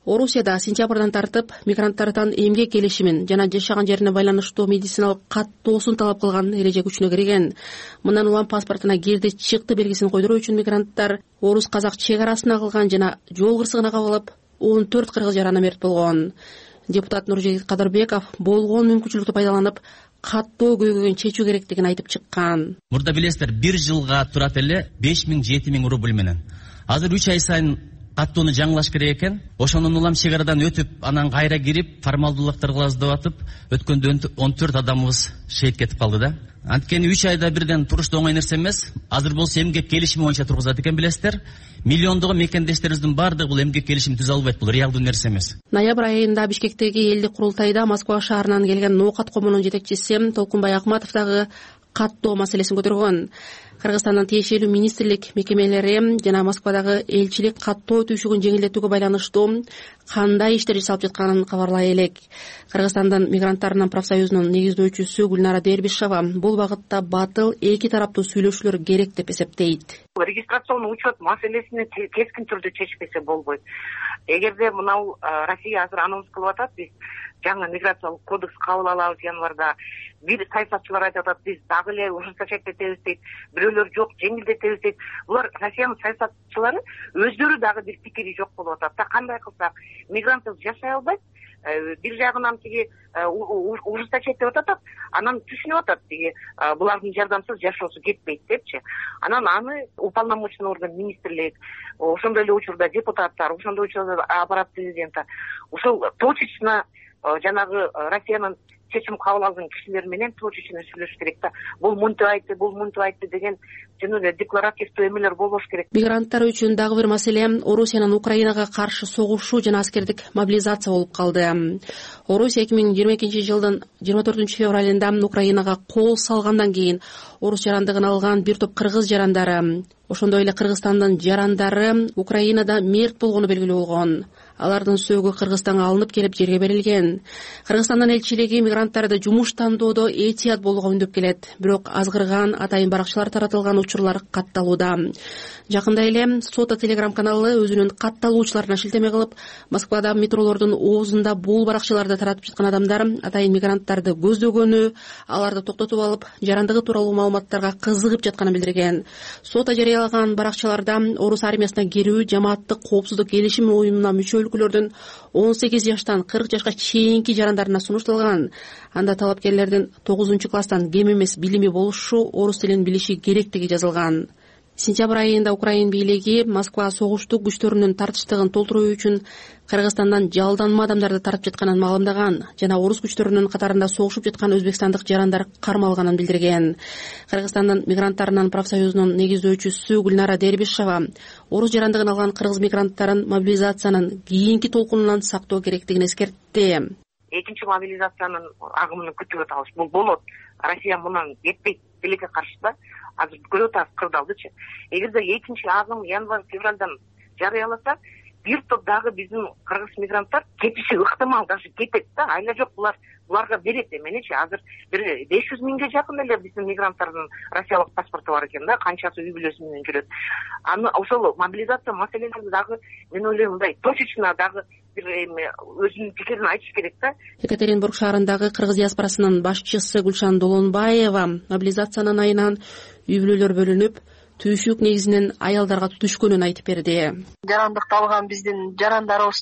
Орусияда сентябрдан тартып мигранттардан эмгек келишимин жана жашаган жерине байланыштуу медициналык каттоосун талап кылган эреже күчүнө кирген. Мындан улам паспортуна кирди чыкты белгисин койдуруу үчүн мигранттар орус казак чек арасына кылган жана жол кырсыгына кабылып он төрт кыргыз жарана мерт болгон. Депутат Нуржегит Кадырбеков болгон мүмкүнчүлүктү пайдаланып каттоо көйгөйүн чечүү керектигин айтып чыккан. Мурда билесиздер, бир жылга турат эле беш миң жети миң рубль менен. Азыр үч ай сайын каттоону жаңылаш керек экен. Ошондон улам чек арадан өтүп, анан кайра кирип, формалдуулуктар кылабыз деп атып, өткөндө он төрт адамыбыз шейит кетип калды да. Анткени үч айда бирден туруш да оңой нерсе эмес. Азыр болсо эмгек келишими боюнча тургузат экен, билесиздер. Миллиондогон мекендештерибиздин баардыгы бул эмгек келишимин түзө албайт, бул реалдуу нерсе эмес. Ноябрь айында Бишкектеги элдик курултайда Москва шаарынан келген Ноокат комунунун жетекчиси Толкунбай Акматов дагы каттоо маселесин көтөргөн. Кыргызстандын тиешелүү министрлик мекемелери жана Москвадагы элчилик каттоо түйшүгүн жеңилдетүүгө байланыштуу кандай иштер жасалып жатканын кабарлай элек. Кыргызстандын мигранттарынын профсоюзунун негиздөөчүсү Гүлнара Дербишова бул багытта батыл эки тараптуу сүйлөшүүлөр керек деп эсептейт. Регистрационный учет маселесин кескин түрдө чечпесе болбойт. Эгерде мынау Россия азыр анонс кылып атат, биз жаңы миграциялык кодекс кабыл алабыз январда. Бир саясатчылар айтып атат, биз дагы эле ужесточетебиз дейт, бирөөлөр жок, жеңилдетебиз дейт. Булар Россиянын саясатчылары өздөрү дагы бир пикири жок болуп атат. Да кандай кылсак мигранттар жашай албайт. Бир жагынан тиги ужесточет деп атат, анан түшүнүп атат тиги булардын жардамсыз жашоосу кетпейт депчи. Анан аны уполномоченный орган министрлик, ошондой эле учурда депутаттар, ошондой учурда аппарат президента ушул точечно жанагы Россиянын чечим кабыл алган кишилер менен точечно сүйлөшүш керек да. Бул мынтип айтты, бул мынтип айтты деген жөн эле декларативдүү эмелер болбош керек. Мигранттар үчүн дагы бир маселе Орусиянын Украинага каршы согушу жана аскердик мобилизация болуп калды. Орусия эки миң жыйырма экинчи жылдын жыйырма төртүнчү февралында Украинага кол салгандан кийин орус жарандыгын алган бир топ кыргыз жарандары, ошондой эле Кыргызстандын жарандары Украинада мерт болгону белгилүү болгон. Алардын сөөгү Кыргызстанга алынып келип жерге берилген. Кыргызстандын элчилиги мигранттарды жумуш тандоодо этият болууга үндөп келет. Бирок азгырган атайын баракчалар таратылган учурлар катталууда. Жакында эле Сота телеграм каналы өзүнүн катталуучуларына шилтеме кылып, Москвада метролордун оозунда бул баракчаларды таратып жаткан адамдар атайын мигранттарды көздөгөнү, аларды токтотуп алып, жарандыгы тууралуу маалыматтарга кызыгып жатканын билдирген. Сота жарыялаган баракчаларда орус армиясына кирүү жамааттык коопсуздук келишим уюмуна мүчө өлкөлөрдүн он сегиз жаштан кырк жашка чейинки жарандарына сунушталган. Анда талапкерлердин тогузунчу класстан кем эмес билими болушу, орус тилин билиши керектиги жазылган. Сентябрь айында Украин бийлиги Москва согуштук күчтөрүнүн тартыштыгын толтуруу үчүн Кыргызстандан жалданма адамдарды тартып жатканын маалымдаган жана орус күчтөрүнүн катарында согушуп жаткан өзбекстандык жарандар кармалганын билдирген. Кыргызстандын мигранттарынын профсоюзунун негиздөөчүсү Гүлнара Дербишова орус жарандыгын алган кыргыз мигранттарын мобилизациянын кийинки толкунунан сактоо керектигин эскертти. Экинчи мобилизациянын агымын күтүп атабыз. Бул болот. Россия мунан кетпейт, тилекке каршы да. Азыр көрөт аз кырдалдычы. Эгерде экинчи агым январь февралдан жарыяласа, бир топ дагы биздин кыргыз мигранттар кетиши ыктымал, даже кетет да. Айла жок, булар буларга берет эменечи. Азыр бир беш жүз миңге жакын эле биздин мигранттардын россиялык паспорту бар экен да, канчасы үй бүлөсү менен жүрөт. Аны ошол мобилизация маселелери дагы мен ойлойм мындай точечно дагы бир эме өзүнүн пикирин айтыш керек да. Екатеринбург шаарындагы кыргыз диаспорасынын башчысы Гүлшан Долонбаева мобилизациянын айынан үй бүлөлөр бөлүнүп, түйшүк негизинен аялдарга түшкөнүн айтып берди. Жарандыкты алган биздин жарандарыбыз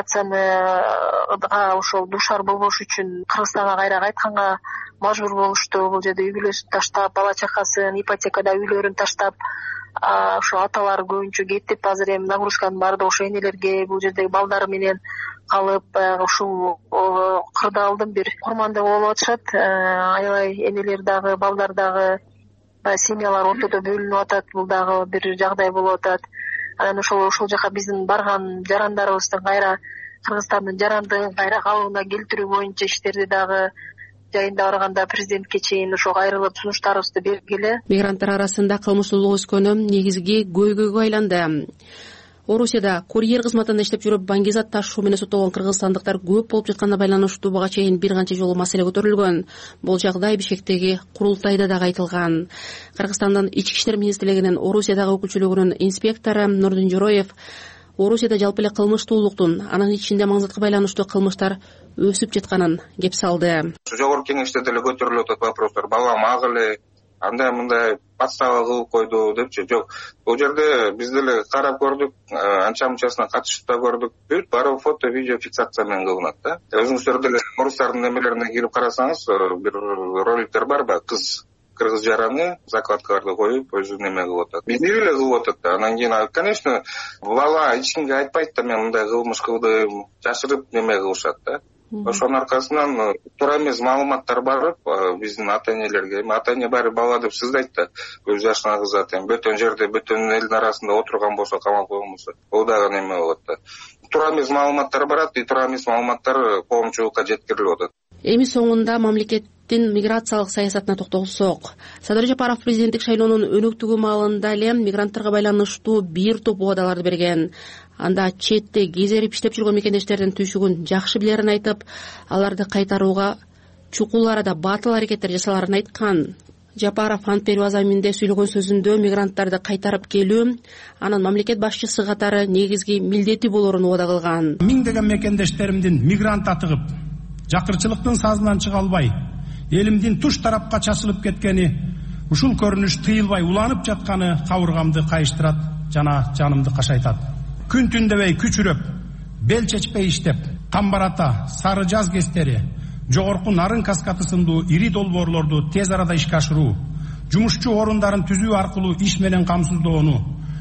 мобилизацияга ошол дуушар болбош үчүн Кыргызстанга кайра кайтканга мажбур болушту. Бул жерде үй бүлөсүн таштап, бала чакасын, ипотекада үйлөрүн таштап, ошо аталар көбүнчө кетип, азыр эми нагрузканын баары да ошо энелерге, бул жердеги балдары менен калып, баягы ушул кырдаалдын бир курмандыгы болуп атышат. Аябай энелер дагы, балдар дагы, семьялар ортодо бөлүнүп атат. Бул дагы бир жагдай болуп атат. Анан ошол ошол жака биздин барган жарандарыбыздын кайра Кыргызстандын жарандыгын кайра калыбына келтирүү боюнча иштерди дагы жайында барганда президентке чейин ошо кайрылып сунуштарыбызды бергиле. Мигранттар арасында кылмыштуулук өскөнү негизги көйгөйгө айланды. Орусияда курьер кызматында иштеп жүрүп баңгизат ташуу менен соттолгон кыргызстандыктар көп болуп жатканына байланыштуу буга чейин бир канча жолу маселе көтөрүлгөн. Бул жагдай Бишкектеги курултайда дагы айтылган. Кыргызстандын ички иштер министрлигинин Орусиядагы өкүлчүлүгүнүн инспектору Нурдин Жороев орусияда жалпы эле кылмыштуулуктун, анын ичинде маңзатка байланыштуу кылмыштар өсүп жатканын кеп салды. Жогорку кеңеште деле көтөрүлүп атат вопростор. Балам агылы андай мындай подстава кылып койду депчи. Жок, бул жерде биз деле карап көрдүк, анча мынчасына катышып да көрдүк. Бүт баары фото, видео фиксация менен кылынат да. Өзүңүздөр деле орустардын немелерине кирип карасаңыз, бир роликтер бар ба, кыз кыргыз жараны закладкаларды коюп өзү неме кылып атат. Биз эле кылып атат да. Анан кийин, конечно, бала эч кимге айтпайт да, мен мындай кылмыш кылдым, жашырып неме кылышат да. Ошонун аркасынан туура эмес маалыматтар барып, биздин ата-энелерге, ата-эне баары бала деп сыздайт да, көз жашына кызат, эми бөтөн жерде, бөтөн элдин арасында отурган болсо, камалып койгон болсо, бул дагы неме болот да. Туура эмес маалыматтар барат, и туура эмес маалыматтар коомчулукка жеткирилип атат. Эми соңунда мамлекеттин миграциялык саясатына токтолсок, Садыр Жапаров президенттик шайлоонун өнөктүгү маалында эле мигранттарга байланыштуу бир топ убадаларды берген. Анда четте кезерип иштеп жүргөн мекендештердин түйшүгүн жакшы билерин айтып, аларды кайтарууга чукул арада батыл аракеттер жасаларын айткан. Жапаров ант берүү азаминде сүйлөгөн сөзүндө мигранттарды кайтарып келүү анын мамлекет башчысы катары негизги милдети болорун убада кылган. Миңдеген мекендештеримдин мигрант атыгып, жакырчылыктын сазынан чыга албай, элимдин туш тарапка чачылып кеткени, ушул көрүнүш тыйылбай уланып жатканы кабыргамды кайыштырат жана жанымды кашайтат. Күн түндебей күчүрөп, бел чечпей иштеп, Камбарата, Сары Жаз кестери, жогорку Нарын каскаты сындуу ири долбоорлорду тез арада ишке ашыруу, жумушчу орундарын түзүү аркылуу иш менен камсыздоону,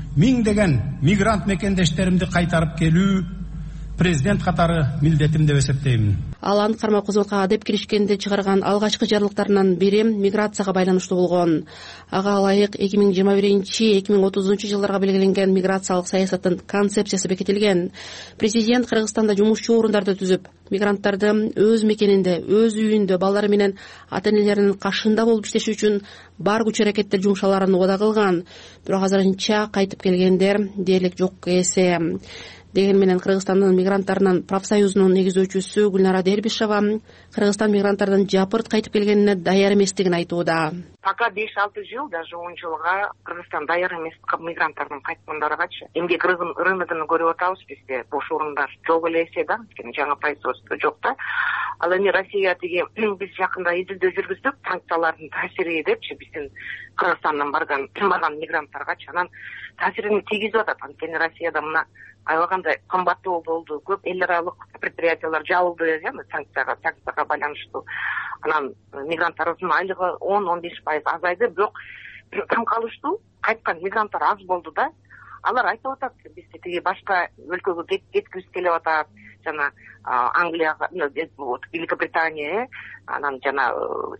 миңдеген мигрант мекендештеримди кайтарып келүү президент катары милдетим деп эсептеймин. Ал ант кармоо кызматка адеп киришкенде чыгарган алгачкы жарлыктарынан бири миграцияга байланыштуу болгон. Ага ылайык эки миң жыйырма биринчи эки миң отузунчу жылдарга белгиленген миграциялык саясаттын концепциясы бекитилген. Президент Кыргызстанда жумушчу орундарды түзүп, мигранттарды өз мекенинде, өз үйүндө балдары менен ата-энелеринин кашында болуп иштеши үчүн бар күч аракеттер жумшаларын убада кылган. Бирок азырынча кайтып келгендер дээрлик жок эсе. Деген менен Кыргызстандын мигранттарынын профсоюзунун негиздөөчүсү Гүлнара Дербишева Кыргызстан мигранттардын жапырт кайтып келгенине даяр эместигин айтууда. Пока беш алты жыл, даже он жылга Кыргызстан даяр эмес мигранттардын кайткандарыгачы. Эмгек рыногун көрүп атабыз бизде, бош орундар жок эле эсе да, анткени жаңы производство жок да. Ал эми Россия тиги биз жакында изилдөө жүргүздүк, санкциялардын таасири депчи биздин Кыргызстандан барган барган мигранттаргачы, анан таасирин тийгизип атат. Анткени Россияда мына айлагандай кымбаттуу болду, көп эл аралык предприятиялар жабылды, эми санкцияга, санкцияга байланыштуу. Анан мигранттардын айлыгы он он беш пайыз азайды, бирок ким калыштуу? Кайткан мигранттар аз болду да. Алар айтып атат, бизди тиги башка өлкөгө кеткибиз келип атат, жана Англияга, Великобритания, анан жана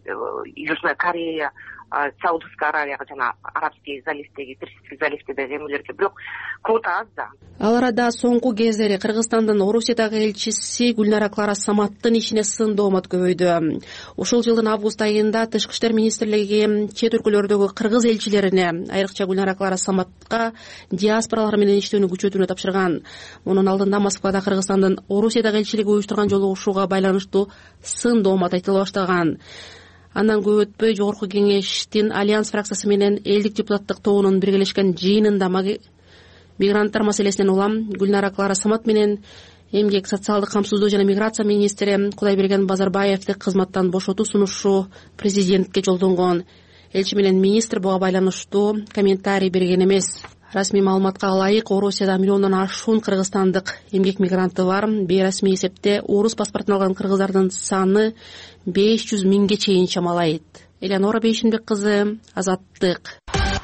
Южная Корея, Саудовская Аравияга, жана Арабский заливдеги, Персидский заливдеги эмелерге, бирок квота аз да. Ал арада соңку кездери Кыргызстандын Орусиядагы элчиси Гүлнара Клара Саматтын ишине сын доомат көбөйдү. Ушул жылдын август айында Тышкы иштер министрлиги чет өлкөлөрдөгү кыргыз элчилерине, айрыкча Гүлнара Клара Саматка диаспоралар менен иштөөнү күчөтүүнү тапшырган. Мунун алдында Москвада Кыргызстандын Орусиядагы элчилиги уюштурган жолугушууга байланыштуу сын доомат айтыла баштаган. Андан көп өтпөй жогорку кеңештин Альянс фракциясы менен элдик депутаттык тобунун биргелешкен жыйынында мигранттар маселесинен улам Гүлнара Клара Самат менен эмгек, социалдык камсыздоо жана миграция министри Кудайберген Базарбаевди кызматтан бошотуу сунушу президентке жолдонгон. Элчи менен министр буга байланыштуу комментарий берген эмес. Расмий маалыматка ылайык, Орусияда миллиондон ашуун кыргызстандык эмгек мигранты бар. Бейрасмий эсепте орус паспортун алган кыргыздардын саны беш жүз миңге чейин чамалайт. Элеонора Бейшинбек кызы, Азаттык.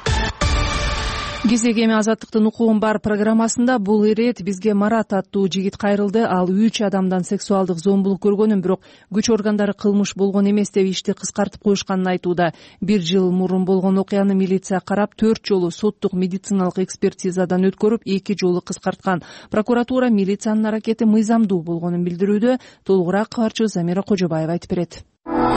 Кезеги эми Азаттыктын укугум бар программасында бул ирет бизге Марат аттуу жигит кайрылды. Ал үч адамдан сексуалдык зомбулук көргөнүн, бирок күч органдары кылмыш болгон эмес деп ишти кыскартып коюшканын айтууда. Бир жыл мурун болгон окуяны милиция карап, төрт жолу соттук медициналык экспертизадан өткөрүп, эки жолу кыскарткан. Прокуратура милициянын аракети мыйзамдуу болгонун билдирүүдө. Толугураак кабарчыбыз Замира Кожобаева айтып берет.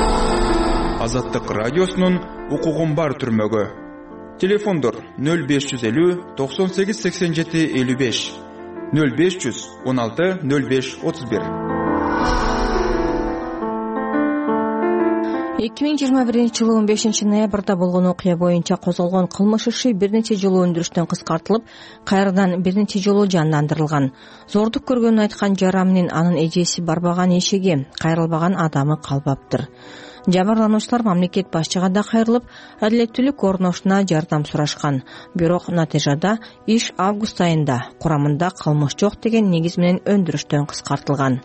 Азаттык радиосунун укугум бар түрмөгү. Телефондор нөл беш жүз элүү токсон сегиз сексен жети элүү беш, нөл беш жүз он алты нөл беш отуз бир. эки миң жыйырма биринчи жылы он бешинчи ноябрда болгон окуя боюнча козголгон кылмыш иши бир нече жолу өндүрүштөн кыскартылып, кайрадан бир нече жолу жандандырылган. Зордук көргөнүн айткан жара менен анын эжеси барбаган эшиги, кайрылбаган адамы калбаптыр. Жабырлануучулар мамлекет башчыга да кайрылып, адилеттүүлүк орношуна жардам сурашкан. Бирок натыйжада иш август айында курамында кылмыш жок деген негиз менен өндүрүштөн кыскартылган.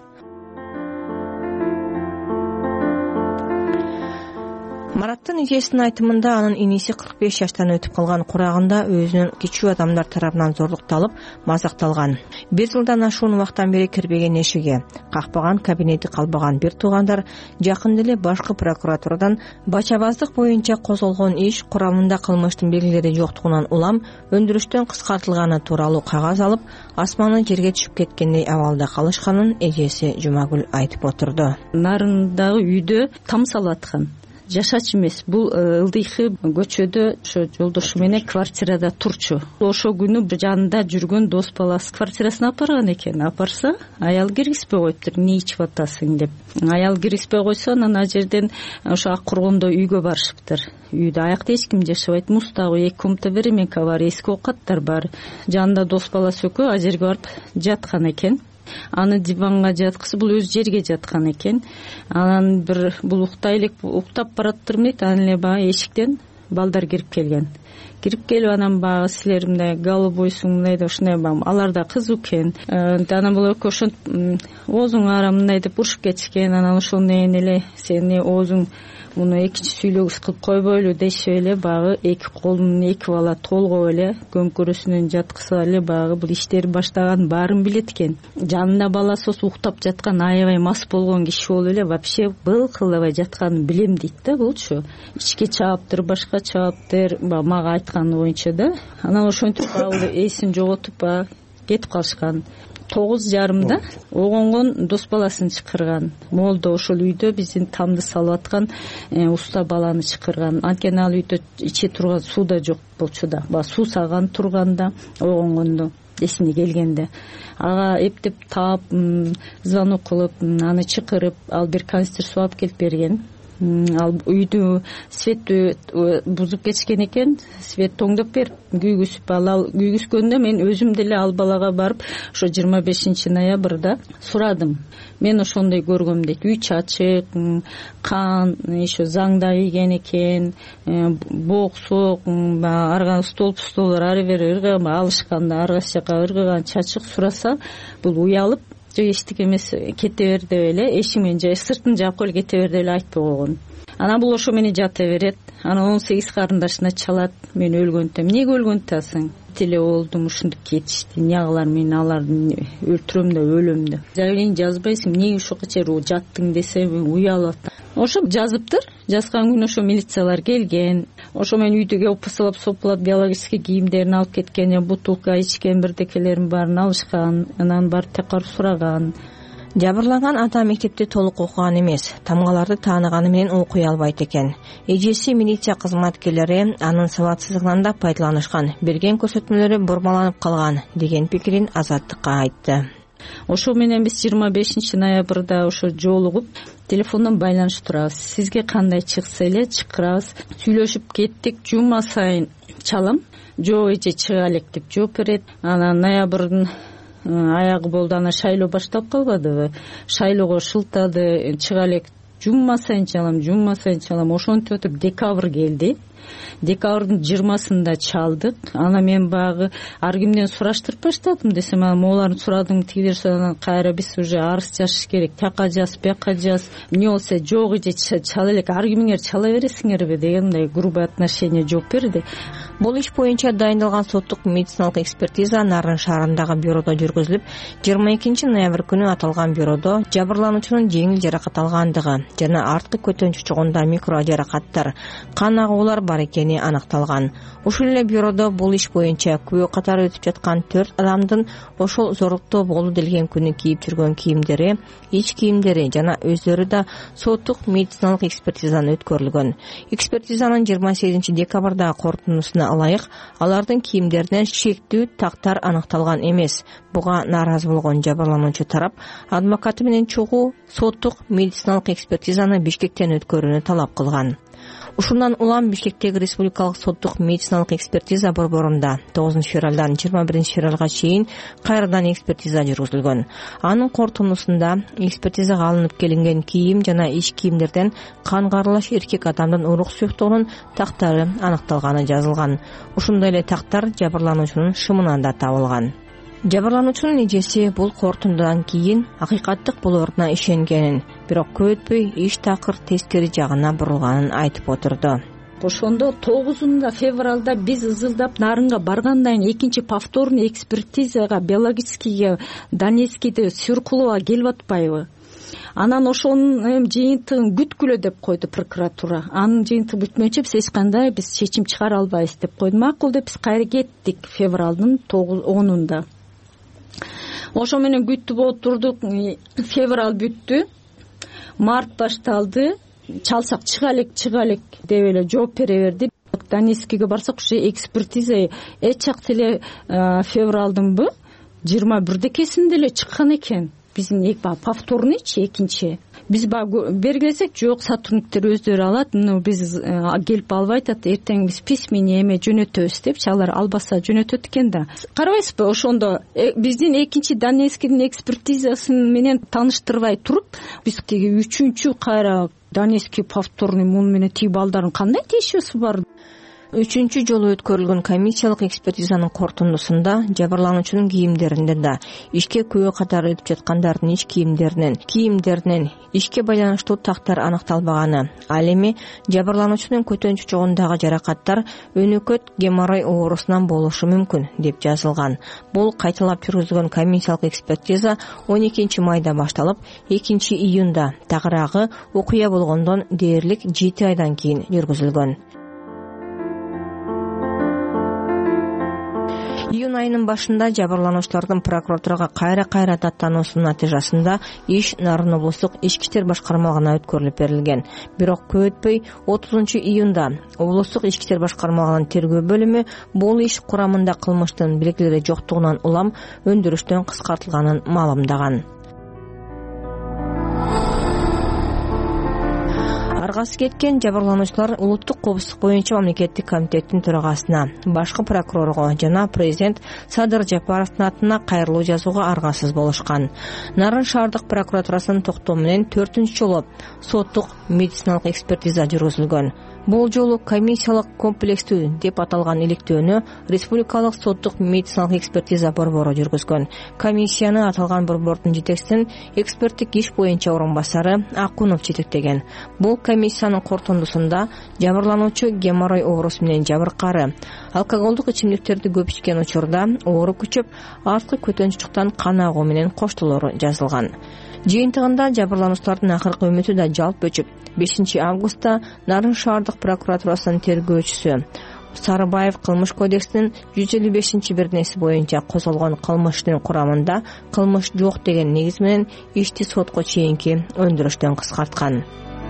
Мараттын эжесинин айтымында анын иниси кырк беш жаштан өтүп калган курагында өзүнүн кичүү адамдар тарабынан зорлукталып, мазакталган. Бир жылдан ашуун убактан бери кирбеген эшиги, какпаган кабинети калбаган бир туугандар жакында эле башкы прокуратурадан бачабаздык боюнча козголгон иш курамында кылмыштын белгилери жоктугунан улам өндүрүштөн кыскартылганы тууралуу кагаз алып, асманы жерге түшүп кеткендей абалда калышканын эжеси Жумагүл айтып отурду. Нарындагы үйдө там салып аткан. Жашач эмес, бул ылдыйкы көчөдө ошо жолдошу менен квартирада турчу. Ошо күнү жанында жүргөн дос баласы квартирасына апарган экен. Апарса, аял киргизбей коюптур, эмне ичип атасың деп. Аял киргизбей койсо, анан ал жерден ошо ак кургондо үйгө барышыптыр. Үйдө аякта эч ким жашабайт, муздагы эки комната беременка бар, эски оокаттар бар. Жанында дос баласы экөө ал жерге барып жаткан экен. Аны диванга жаткызып, бул өз жерге жаткан экен. Анан бир бул уктай элек, уктап бараттырмын дейт, анан эле баягы эшиктен балдар кирип келген. Кирип келип анан баягы силер мындай голубойсуң мындай деп ушундай баягы алар да кыз экен. Анан бул экөө ошентип оозуң ара мындай деп урушуп кетишкен. Анан ошондон эле сени оозуң муну экинчи сүйлөгүс кылып койбойлу дешип эле баягы эки колун эки бала толгоп эле көмкөрөсүнөн жаткызып эле баягы бул иштерди баштаган баарын билет экен. Жанында баласы уктап жаткан, аябай мас болгон киши болуп эле вообще былкылдабай жатканын билем дейт да булчу. Ичке чааптыр, башка чааптыр, мага айтканы боюнча да. Анан ошентип баягы эсин жоготуп баягы кетип калышкан. тогуз жарымда огонгон дос баласын чакырган. Молдо ошол үйдө биздин тамды салып аткан уста баланы чакырган. Анткени ал үйдө иче турган суу да жок болчу да. Баягы суу саган турганда, огонгондо эсине келгенде. Ага эптеп таап, звонок кылып, аны чакырып, ал бир канистр суу алып келип берген. Ал үйдү светти бузуп кетишкен экен. Свет тоңдоп берип, күйгүзүп, ал күйгүзгөндө мен өзүм деле ал балага барып, ошо жыйырма бешинчи ноябрда сурадым. Мен ошондой көргөм дейт. Үй чачык, кан, еще заңда ийген экен, бооксок, арга столп столдор ары бери ыргып алышканда, аргасы жака ыргыган чачык сураса, бул уялып же эчтеке эмес кете бер деп эле эшик менен же сыртын жаап коелу кете бер деп эле айтпай койгон. Анан бул ошо мени жата берет. Анан он сегиз карындашына чалат. Мен өлгөндө, эмнеге өлгөн атасың? Теле болдум, ушинтип кетишти. Нягылар мен аларды өлтүрөм да өлөм да. Заявление жазбайсың, эмнеге ушуга чейин жаттың десе мен уялып атам. Ошо жазыптыр. Жазган күнү ошо милициялар келген. Ошо мен үйдөгө опусалап сопулап биологический кийимдерин алып кеткен, бутылка ичкен бирдекелерин баарын алышкан. Анан барып такыр сураган. Жабырланган ата мектепте толук окуган эмес, тамгаларды тааныганы менен окуй албайт экен. Эжеси милиция кызматкерлери анын сабатсыздыгынан да пайдаланышкан, берген көрсөтмөлөрү бурмаланып калган деген пикирин Азаттыкка айтты. Ошо менен биз жыйырма бешинчи ноябрда ошо жолугуп телефондон байланышып турабыз. Сизге кандай чыкса эле чакырабыз. Сүйлөшүп кеттик, жума сайын чалам. Жок эже чыга элек деп жооп берет. Анан ноябрдын аягы болду, анан шайлоо башталып калбадыбы? Шайлоого шылтады, чыга элек, жума сайын чалам, жума сайын чалам. Ошентип отуруп декабрь келди. Декабрдын жыйырмасында чалдык. Анан мен баягы ар кимден сураштырып баштадым десем, анан могуларды сурадым, тигилер сурадан кайра биз уже арыз жазыш керек, тияка жаз, бияка жаз. Эмне болсо жок эже чала элек, ар кимиңер чала бересиңерби дегендей грубый отношение жооп берди. Бул иш боюнча дайындалган соттук медициналык экспертиза Нарын шаарындагы бюродо жүргүзүлүп, жыйырма экинчи ноябрь күнү аталган бюродо жабырлануучунун жеңил жаракат алгандыгы жана арткы көтөнчү чогунда микро жаракаттар, кан агуулар бар экени аныкталган. Ушул эле бюродо бул иш боюнча күбө катары өтүп жаткан төрт адамдын ошол зорлуктоо болду делген күнү кийип жүргөн кийимдери, ич кийимдери жана өздөрү да соттук медициналык экспертизаны өткөрүлгөн. Экспертизанын жыйырма сегизинчи декабрдагы корутундусуна ылайык алардын кийимдеринен шектүү тактар аныкталган эмес. Буга нааразы болгон жабырлануучу тарап адвокаты менен чогуу соттук медициналык экспертизаны Бишкектен өткөрүүнү талап кылган. Ушундан улам Бишкектеги республикалык соттук медициналык экспертиза борборунда тогузунчу февралдан жыйырма биринчи февралга чейин кайрадан экспертиза жүргүзүлгөн. Анын корутундусунда экспертизага алынып келинген кийим жана ич кийимдерден кан карылаш эркек адамдын урук сүйүктүгүнүн тактары аныкталганы жазылган. Ушундай эле тактар жабырлануучунун шымынан да табылган. Жабырлануучунун эжеси бул корутундудан кийин акыйкаттык болоруна ишенгенин, бирок көп өтпөй иш такыр тескери жагына бурулганын айтып отурду. Ошондо тогузунда февралда биз ызылдап нарынга баргандан кийин экинчи повторный экспертизага биологическийге Донецкийде Сюркулова келип атпайбы? Анан ошонун жыйынтыгын күткүлө деп койду прокуратура. Анын жыйынтыгы бүтмөйчө биз эч кандай биз чечим чыгара албайбыз деп койду. Макул деп биз кайра кеттик февралдын онунда. Ошо менен күтүп отурдук. Февраль бүттү, март башталды. Чалсак чыга элек, чыга элек деп эле жооп бере берди. Донецкийге барсак ушу экспертиза эч жак эле февралдынбы жыйырма бирдекесинде эле чыккан экен. Биздин повторныйчы экинчи. Биз баягы бергилесек, жок, сотрудниктер өздөрү алат. Мына биз келип алып айтат, эртең биз письменный эме жөнөтөбүз депчи, алар албаса жөнөтөт экен да. Карабайсызбы, ошондо биздин экинчи Донецкийдин экспертизасын менен тааныштырбай туруп, биз тиги үчүнчү кайра Донецкий повторный муну менен тиги балдардын кандай тиешеси бар? Үчүнчү жолу өткөрүлгөн комиссиялык экспертизанын корутундусунда жабырлануучунун кийимдеринде да ишке күбө катары өтүп жаткандардын ич кийимдеринен, кийимдеринен ишке байланыштуу тактар аныкталбаганы, ал эми жабырлануучунун көтөнчү жогундагы жаракаттар өнөкөт геморрой оорусунан болушу мүмкүн деп жазылган. Бул кайталап жүргүзүлгөн комиссиялык экспертиза он экинчи майда башталып, экинчи июнда тагыраагы окуя болгондон дээрлик жети айдан кийин жүргүзүлгөн. Июнь айынын башында жабырлануучулардын прокуратурага кайра-кайра даттануусунун натыйжасында иш Нарын облустук ички иштер башкармалыгына өткөрүлүп берилген. Бирок көп өтпөй отузунчу июнда облустук ички иштер башкармалыгынын тергөө бөлүмү бул иш курамында кылмыштын белгилери жоктугунан улам өндүрүштөн кыскартылганын маалымдаган. Аргасы кеткен жабырлануучулар улуттук коопсуздук боюнча мамлекеттик комитеттин төрагасына, башкы прокурорго жана президент Садыр Жапаровдун атына кайрылуу жазууга аргасыз болушкан. Нарын шаардык прокуратурасынын токтоо менен төртүнчү жолу соттук медициналык экспертиза жүргүзүлгөн. Бул жолу комиссиялык комплекстүү деп аталган иликтөөнү республикалык соттук медициналык экспертиза борбору жүргүзгөн. Комиссияны аталган борбордун жетекчисинин эксперттик иш боюнча орун басары Акунов жетектеген. Бул комиссиянын корутундусунда жабырлануучу геморрой оорусу менен жабыркары, алкоголдук ичимдиктерди көп ичкен учурда оору күчөп, арткы көтөнчүктан кан агуу менен коштолору жазылган. Жыйынтыгында жабырлануучулардын акыркы үмүтү да жалп өчүп, бешинчи августта Нарын шаардык прокуратурасынын тергөөчүсү Сарыбаев кылмыш кодексинин жүз элүү бешинчи бирнеси боюнча козголгон кылмыштын курамында кылмыш жок деген негиз менен ишти сотко чейинки өндүрүштөн кыскарткан.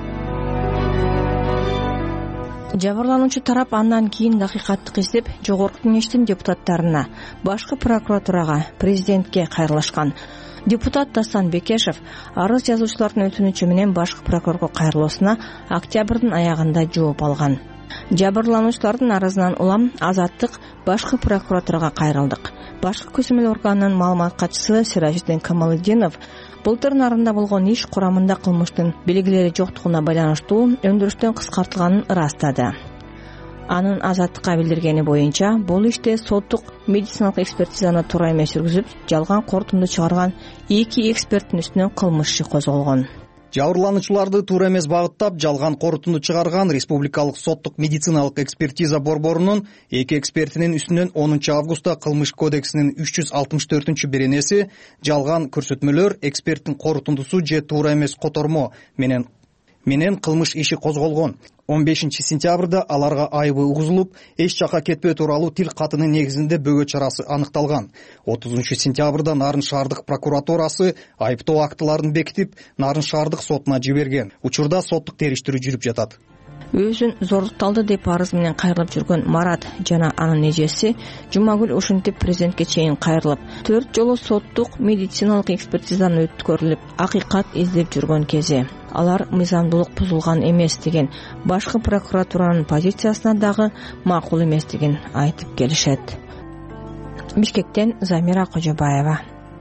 Жабырлануучу тарап андан кийин акыйкаттык издеп жогорку кеңештин депутаттарына, башкы прокуратурага, президентке кайрылышкан. Депутат Дастан Бекешев арыз жазуучулардын өтүнүчү менен башкы прокурорго кайрылуусуна октябрдын аягында жооп алган. Жабырлануучулардын арызынан улам Азаттык башкы прокуратурага кайрылдык. Башкы көзөмөл органынын маалымат катчысы Сиражиддин Камалыдинов былтыр Нарында болгон иш курамында кылмыштын белгилери жоктугуна байланыштуу өндүрүштөн кыскартылганын ырастады. Анын Азаттыкка билдиргени боюнча, бул иште соттук медициналык экспертизаны туура эмес жүргүзүп, жалган корутунду чыгарган эки эксперттин үстүнөн кылмыш иши козголгон. Жабырлануучуларды туура эмес багыттап, жалган корутунду чыгарган Республикалык соттук медициналык экспертиза борборунун эки экспертинин үстүнөн онунчу августта Кылмыш кодексинин үч жүз алтымыш төртүнчү беренеси жалган көрсөтмөлөр, эксперттин корутундусу же туура эмес котормо менен менен кылмыш иши козголгон. он бешинчи сентябрда аларга айыбы угузулуп, эч жака кетпөө тууралуу тил катынын негизинде бөгөө чарасы аныкталган. отузунчу сентябрда Нарын шаардык прокуратурасы айыптоо актыларын бекитип, Нарын шаардык сотуна жиберген. Учурда соттук териштирүү жүрүп жатат. Өзүн зордукталды деп арыз менен кайрылып жүргөн Марат жана анын эжеси Жумагүл ушинтип президентке чейин кайрылып, төрт жолу соттук медициналык экспертизаны өткөрүлүп, акыйкат издеп жүргөн кези алар мыйзамдуулук бузулган эмес деген башкы прокуратуранын позициясына дагы макул эместигин айтып келишет. Бишкектен Замира Кожобаева.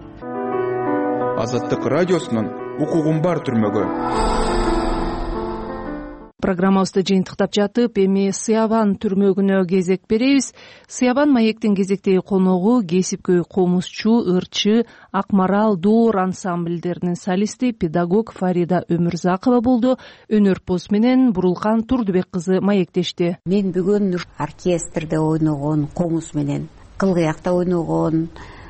Азаттык радиосунун укугун бар түрмөгү. Программабызды жыйынтыктап жатып, эми Сыябан түрмөгүнө кезек беребиз. Сыябан маектин кезектеги коногу кесипкөй комузчу, ырчы, Акмарал, Доор ансамбльдеринин солисти, педагог Фарида Өмүрзакова болду. Өнөрпоз менен Бурулкан Турдубек кызы маектешти. Мен бүгүн оркестрде ойногон, комуз менен кылгыякта ойногон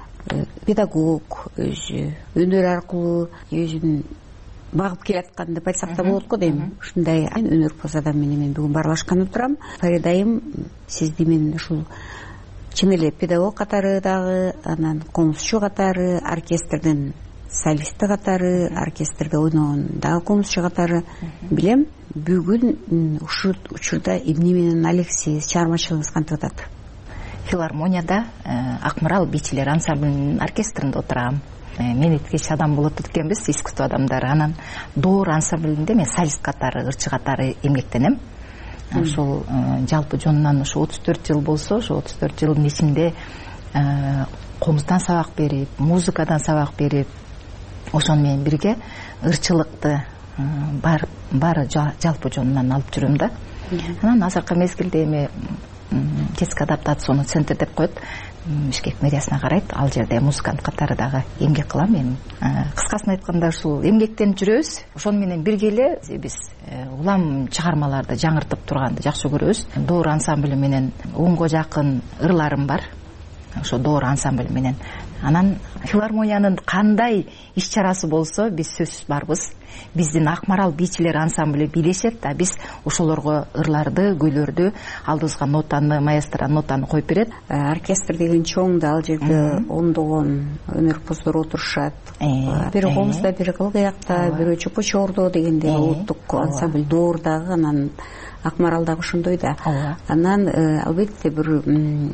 педагог өзү өнөр аркылуу өзүн багып келаткан деп айтсак да болот го дейм. Ушундай өнөрпоз адам менен мен бүгүн баарлашкан турам. Фаридайым, сизди мен ушул чын эле педагог катары дагы, анан комузчу катары, оркестрдин солисти катары, оркестрде ойногон дагы комузчу катары билем. Бүгүн ушул учурда эмне менен алексиз чыгармачылыгыңыз кантип атат? Филармонияда Акмарал бийчилер ансамблинин оркестринде отурам. Мен эткеч адам болот экенбиз, искусство адамдары. Анан Доор ансамблинде мен солист катары, ырчы катары эмгектенем. Ошол жалпы жонунан ушу отуз төрт жыл болсо, ошо отуз төрт жылдын ичинде комуздан сабак берип, музыкадан сабак берип, ошону менен бирге ырчылыкты бар баары жалпы жонунан алып жүрөм да. Анан азыркы мезгилде эми детский адаптационный центр деп коет, Бишкек мэриясына карайт. Ал жерде музыкант катары дагы эмгек кылам. Мен кыскасын айтканда ушул эмгектенип жүрөбүз. Ошону менен бирге эле биз улам чыгармаларды жаңыртып турганды жакшы көрөбүз. Доор ансамбль менен онго жакын ырларым бар. Ошо Доор ансамбль менен. Анан филармониянын кандай иш чарасы болсо биз сөзсүз барбыз. Биздин Акмарал бийчилер ансамблі бийлешет да, биз ошолорго ырларды, көйлөрдү, алдыбызга нотаны, маэстро нотаны коюп берет. Оркестр деген чоң да, ал жерде ондогон өнөрпоздор отурушат. Бири комузда, бири кылгыякта, бирөө чопочордо дегенде улуттук ансамбль Доор дагы, анан Акмарал дагы ошондой да. Анан албетте бир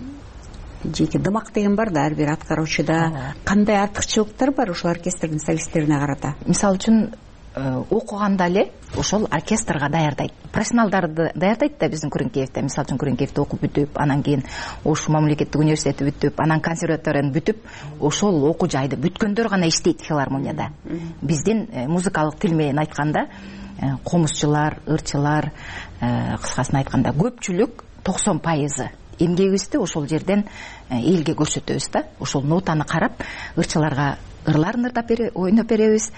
жеке дымак деген бар да, ар бир аткаруучуда. Кандай артыкчылыктар бар ушул оркестрдин солисттерине карата? Мисалы үчүн окуганда эле ошол оркестрга даярдайт. Профессионалдарды даярдайт да биздин Күрүнкеевде. Мисалы үчүн Күрүнкеевде окуп бүтүп, анан кийин Ош мамлекеттик университети бүтүп, анан консерваторияны бүтүп, ошол окуу жайды бүткөндөр гана иштейт филармонияда. Биздин музыкалык тил менен айтканда комузчулар, ырчылар, кыскасын айтканда көпчүлүк токсон пайызы эмгегибизди ошол жерден элге көрсөтөбүз да. Ошол нотаны карап, ырчыларга ырларын ырдап ойноп беребиз,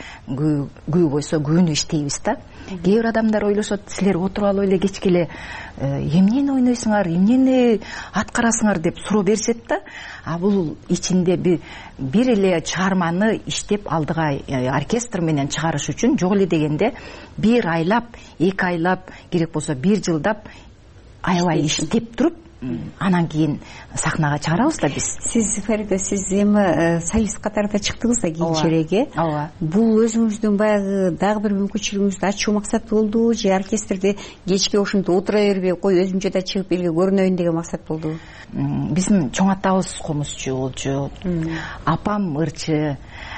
күү бойсо күүнү иштейбиз да. Кээ бир адамдар ойлошот, силер отуруп алып эле кечке эле эмнени ойнойсуңар, эмнени аткарасыңар деп суроо беришет да. А бул ичинде бир эле чыгарманы иштеп алдыга оркестр менен чыгарыш үчүн жок эле дегенде бир айлап, эки айлап, керек болсо бир жылдап аябай иштеп туруп, анан кийин сахнага чыгарабыз да биз. Сиз Фарида, сиз эми солист катарында чыктыңыз да кийинчерээк. Ооба. Бул өзүңүздүн баягы дагы бир мүмкүнчүлүгүңүздү ачуу максат болдубу же оркестрде кечке ошентип отура бербей, кой өзүмчө да чыгып элге көрүнөйүн деген максат болдубу? Биздин чоң атабыз комузчу болчу, апам ырчы.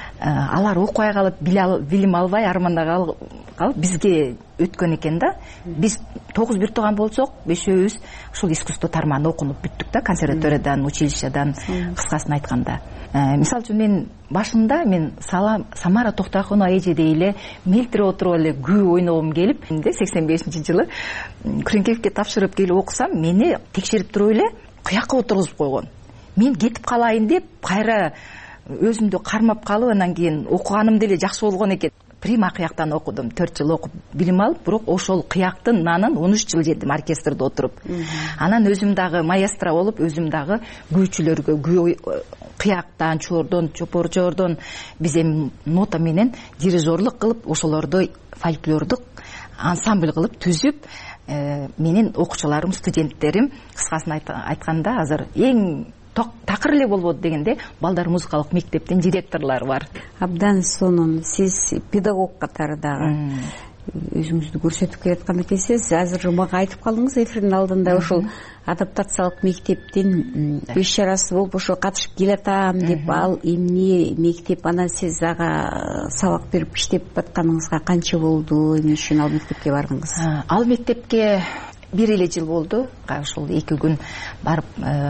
Алар окуй калып, билим албай, арманда калып бизге өткөн экен да. Биз тогуз бир тууган болсок, бешөөбүз ушул искусство тармагында окунуп бүттүк да, консерваториядан, училищедан, кыскасын айтканда. Мисалы үчүн мен башында мен Самара Токтойхунова эжедей эле мелтире отуруп эле күү ойногум келип, сексен бешинчи жылы Күрүнкеевге тапшырып келип окусам, мени текшерип туруп эле кыякка отургузуп койгон. Мен кетип калайын деп, кайра өзүмдү кармап калып, анан кийин окуганым деле жакшы болгон экен. Прима кыяктан окудум, төрт жыл окуп билим алып, бирок ошол кыяктын нанын он үч жыл жедим оркестрде отуруп. Анан өзүм дагы маэстро болуп, өзүм дагы күүчүлөргө күү кыяктан, чордон, чопорчордон биз эми нота менен дирижерлук кылып, ошолорду фольклордук ансамбль кылып түзүп менин окуучуларым, студенттерим, кыскасын айтканда азыр эң такыр эле болбоду дегенде балдар музыкалык мектептин директорлору бар. Абдан сонун. Сиз педагог катары дагы өзүңүздү көрсөтүп келаткан экенсиз. Азыр мага айтып калдыңыз эфирдин алдында ошол адаптациялык мектептин иш чарасы болуп ошо катышып келатам деп, ал эмне мектеп, анан сиз ага сабак берип иштеп атканыңызга канча болду, эмне үчүн ал мектепке бардыңыз? Ал мектепке бир эле жыл болду. Ошол эки күн барып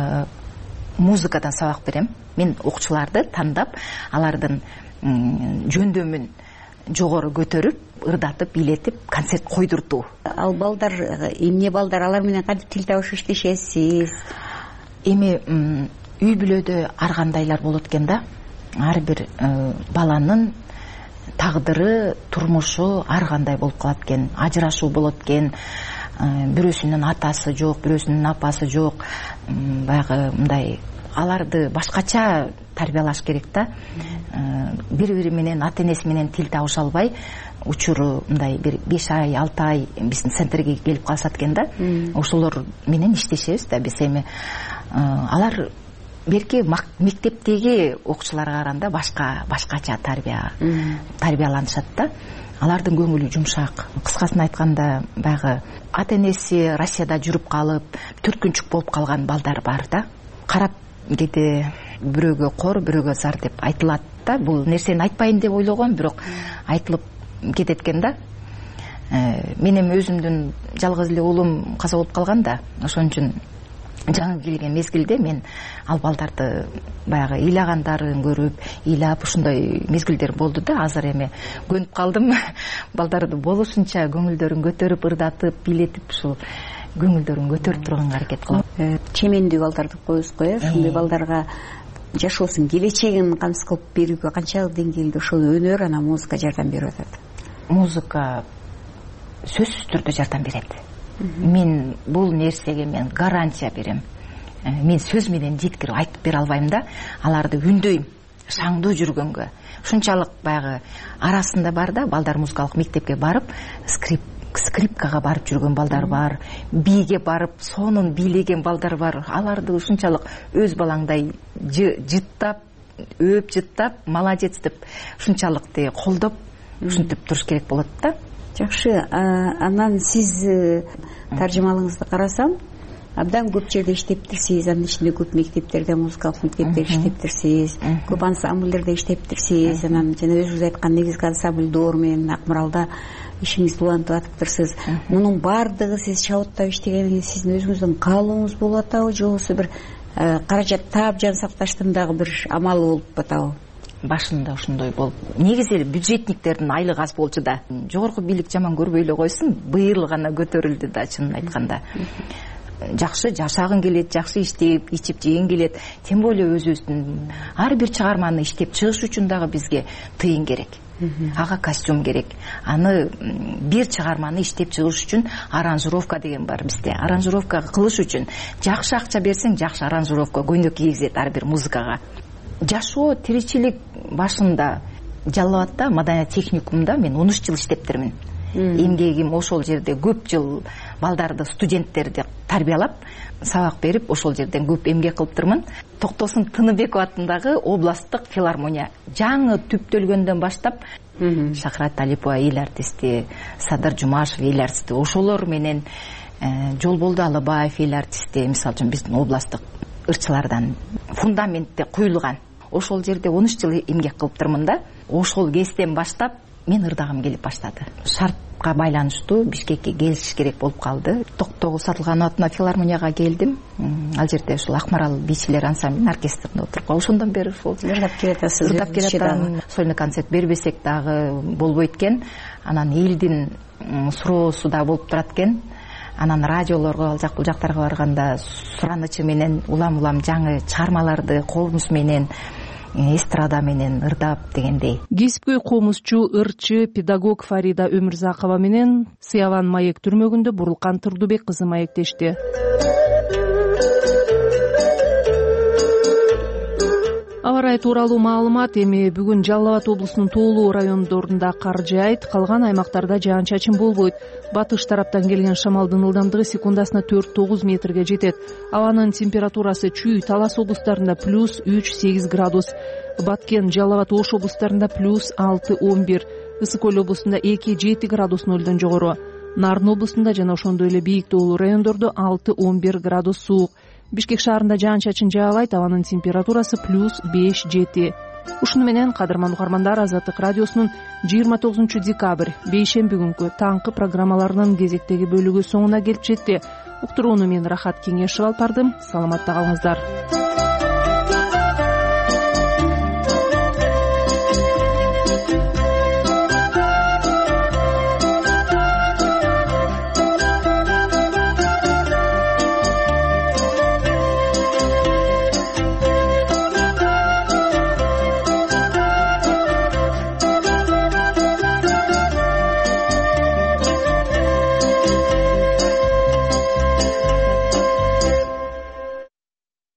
музыкадан сабак берем. Мен окуучуларды тандап, алардын жөндөмүн жогору көтөрүп, ырдатып, бийлетип, концерт койдуртуу. Ал балдар эмне балдар, алар менен кантип тил табыш иштешесиз? Эми үй бүлөдө ар кандайлар болот экен да. Ар бир баланын тагдыры, турмушу ар кандай болуп калат экен. Ажырашуу болот экен. Бирөөсүнүн атасы жок, бирөөсүнүн апасы жок. Баягы мындай аларды башкача тарбиялаш керек да. Бири-бири менен, ата-энеси менен тил табыша албай, учуру мындай бир беш ай, алты ай биздин центрге келип калышат экен да. Ошолор менен иштешебиз да биз. Эми алар берки мектептеги окуучуларга караганда башка башкача тарбия тарбияланышат да. Алардын көңүлү жумшак. Кыскасын айтканда, баягы ата-энеси Россияда жүрүп калып, түрткүнчүк болуп калган балдар бар да. Карап кете бирөөгө кор, бирөөгө зар деп айтылат да. Бул нерсени айтпайын деп ойлогом, бирок айтылып кетет экен да. Мен эми өзүмдүн жалгыз эле уулум каза болуп калган да. Ошон үчүн жаңы келген мезгилде мен ал балдарды баягы ыйлагандарын көрүп, ыйлап ушундай мезгилдер болду да. Азыр эми көнүп калдым. Балдарды болушунча көңүлдөрүн көтөрүп, ырдатып, бийлетип, ушул көңүлдөрүн көтөрүп турганга аракет кылам. Чемендүү балдар деп коебуз го, э? Ушундай балдарга жашоосунун келечегин камсыз кылып берүүгө канчалык деңгээлде ошол өнөр, анан музыка жардам берип атат? Музыка сөзсүз түрдө жардам берет. Мен бул нерсеге мен гарантия берем. Мен сөз менен жеткирип айтып бере албайм да. Аларды үндөйм, шаңдуу жүргөнгө. Ушунчалык баягы арасында бар да, балдар музыкалык мектепке барып, скрип скрипкага барып жүргөн балдар бар, бийге барып сонун бийлеген балдар бар. Аларды ушунчалык өз балаңдай жыттап, өөп жыттап, молодец деп ушунчалык колдоп, ушинтип туруш керек болот да. Жакшы. Анан сиз таржымалыңызды карасам, абдан көп жерде иштептирсиз, анын ичинде көп мектептерде, музыкалык мектептерде иштептирсиз, көп ансамбльдерде иштептирсиз. Анан жана өзүңүз айткан негизги ансамбль Доор менен Акмаралда ишиңизди улантып атыптырсыз. Мунун баардыгы сиз чабыттап иштегениңиз сиздин өзүңүздүн каалооңуз болуп атабы, же болбосо бир каражат таап жан сакташтын дагы бир амалы болуп атабы? Башында ошондой болуп, негизи эле бюджетниктердин айлыгы аз болчу да. Жогорку бийлик жаман көрбөй эле койсун, быйыл гана көтөрүлдү да, чынын айтканда. Жакшы жашагың келет, жакшы иштеп, ичип жеген келет. Тем более өзүбүздүн ар бир чыгарманы иштеп чыгыш үчүн дагы бизге тыйын керек. Ага костюм керек. Аны бир чыгарманы иштеп чыгыш үчүн аранжировка деген бар бизде. Аранжировка кылыш үчүн жакшы акча берсең, жакшы аранжировка көйнөк кийгизет ар бир музыкага. Жашоо, тиричилик башында Жалал Абадта маданият техникумда мен он үч жыл иштептирмин. Эмгегим ошол жерде көп жыл балдарды, студенттерди тарбиялап, сабак берип, ошол жерден көп эмгек кылыптырмын. Токтосун Тыныбеков атындагы областтык филармония жаңы түптөлгөндөн баштап Шахрат Алипова эл артисти, Садар Жумашев эл артисти, ошолор менен Жолболду Алыбаев эл артисти, мисалы үчүн биздин областтык ырчылардан фундаментте куюлган. Ошол жерде он үч жыл эмгек кылыптырмын да. Ошол кезден баштап мен ырдагым келип баштады. Шартка байланыштуу Бишкекке келиш керек болуп калды. Токтогул Сатылганов атындагы филармонияга келдим. Ал жерде ушул Акмарал бийчилер ансамблинин оркестринде отуруп, ошондон бери ушул ырдап келатасыз. Ырдап келатам. Сольный концерт бербесек дагы болбойт экен. Анан элдин суроосу да болуп турат экен. Анан радиолорго, ал жак бул жактарга барганда суранычы менен улам-улам жаңы чыгармаларды комуз менен, эстрада менен ырдап дегендей. Кесипкөй комузчу, ырчы, педагог Фарида Өмүрзакова менен Сыяван маек түрмөгүндө Бурулкан Турдубек кызы маектешти. Аба ырайы тууралуу маалымат. Эми бүгүн Жалал Абад облусунун тоолуу райондорунда кар жаайт, калган аймактарда жаан чачын болбойт. Батыш тараптан келген шамалдын ылдамдыгы секундасына төрт тогуз метрге жетет. Абанын температурасы Чүй, Талас облустарында плюс үч сегиз градус, Баткен, Жалал Абад, Ош облустарында плюс алты он бир, Ысык Көл облусунда эки жети градус нөлдөн жогору, Нарын облусунда жана ошондой эле бийик тоолуу райондордо алты он бир градус суук. Бишкек шаарында жаан чачын жаабайт, абанын температурасы плюс беш жети. Ушуну менен кадырман угармандар, Азаттык радиосунун жыйырма тогузунчу декабрь бейшемби күнкү таңкы программаларынын кезектеги бөлүгү соңуна келип жетти. Уктурууну мен Рахат Кеңешева алып бардым. Саламатта калыңыздар.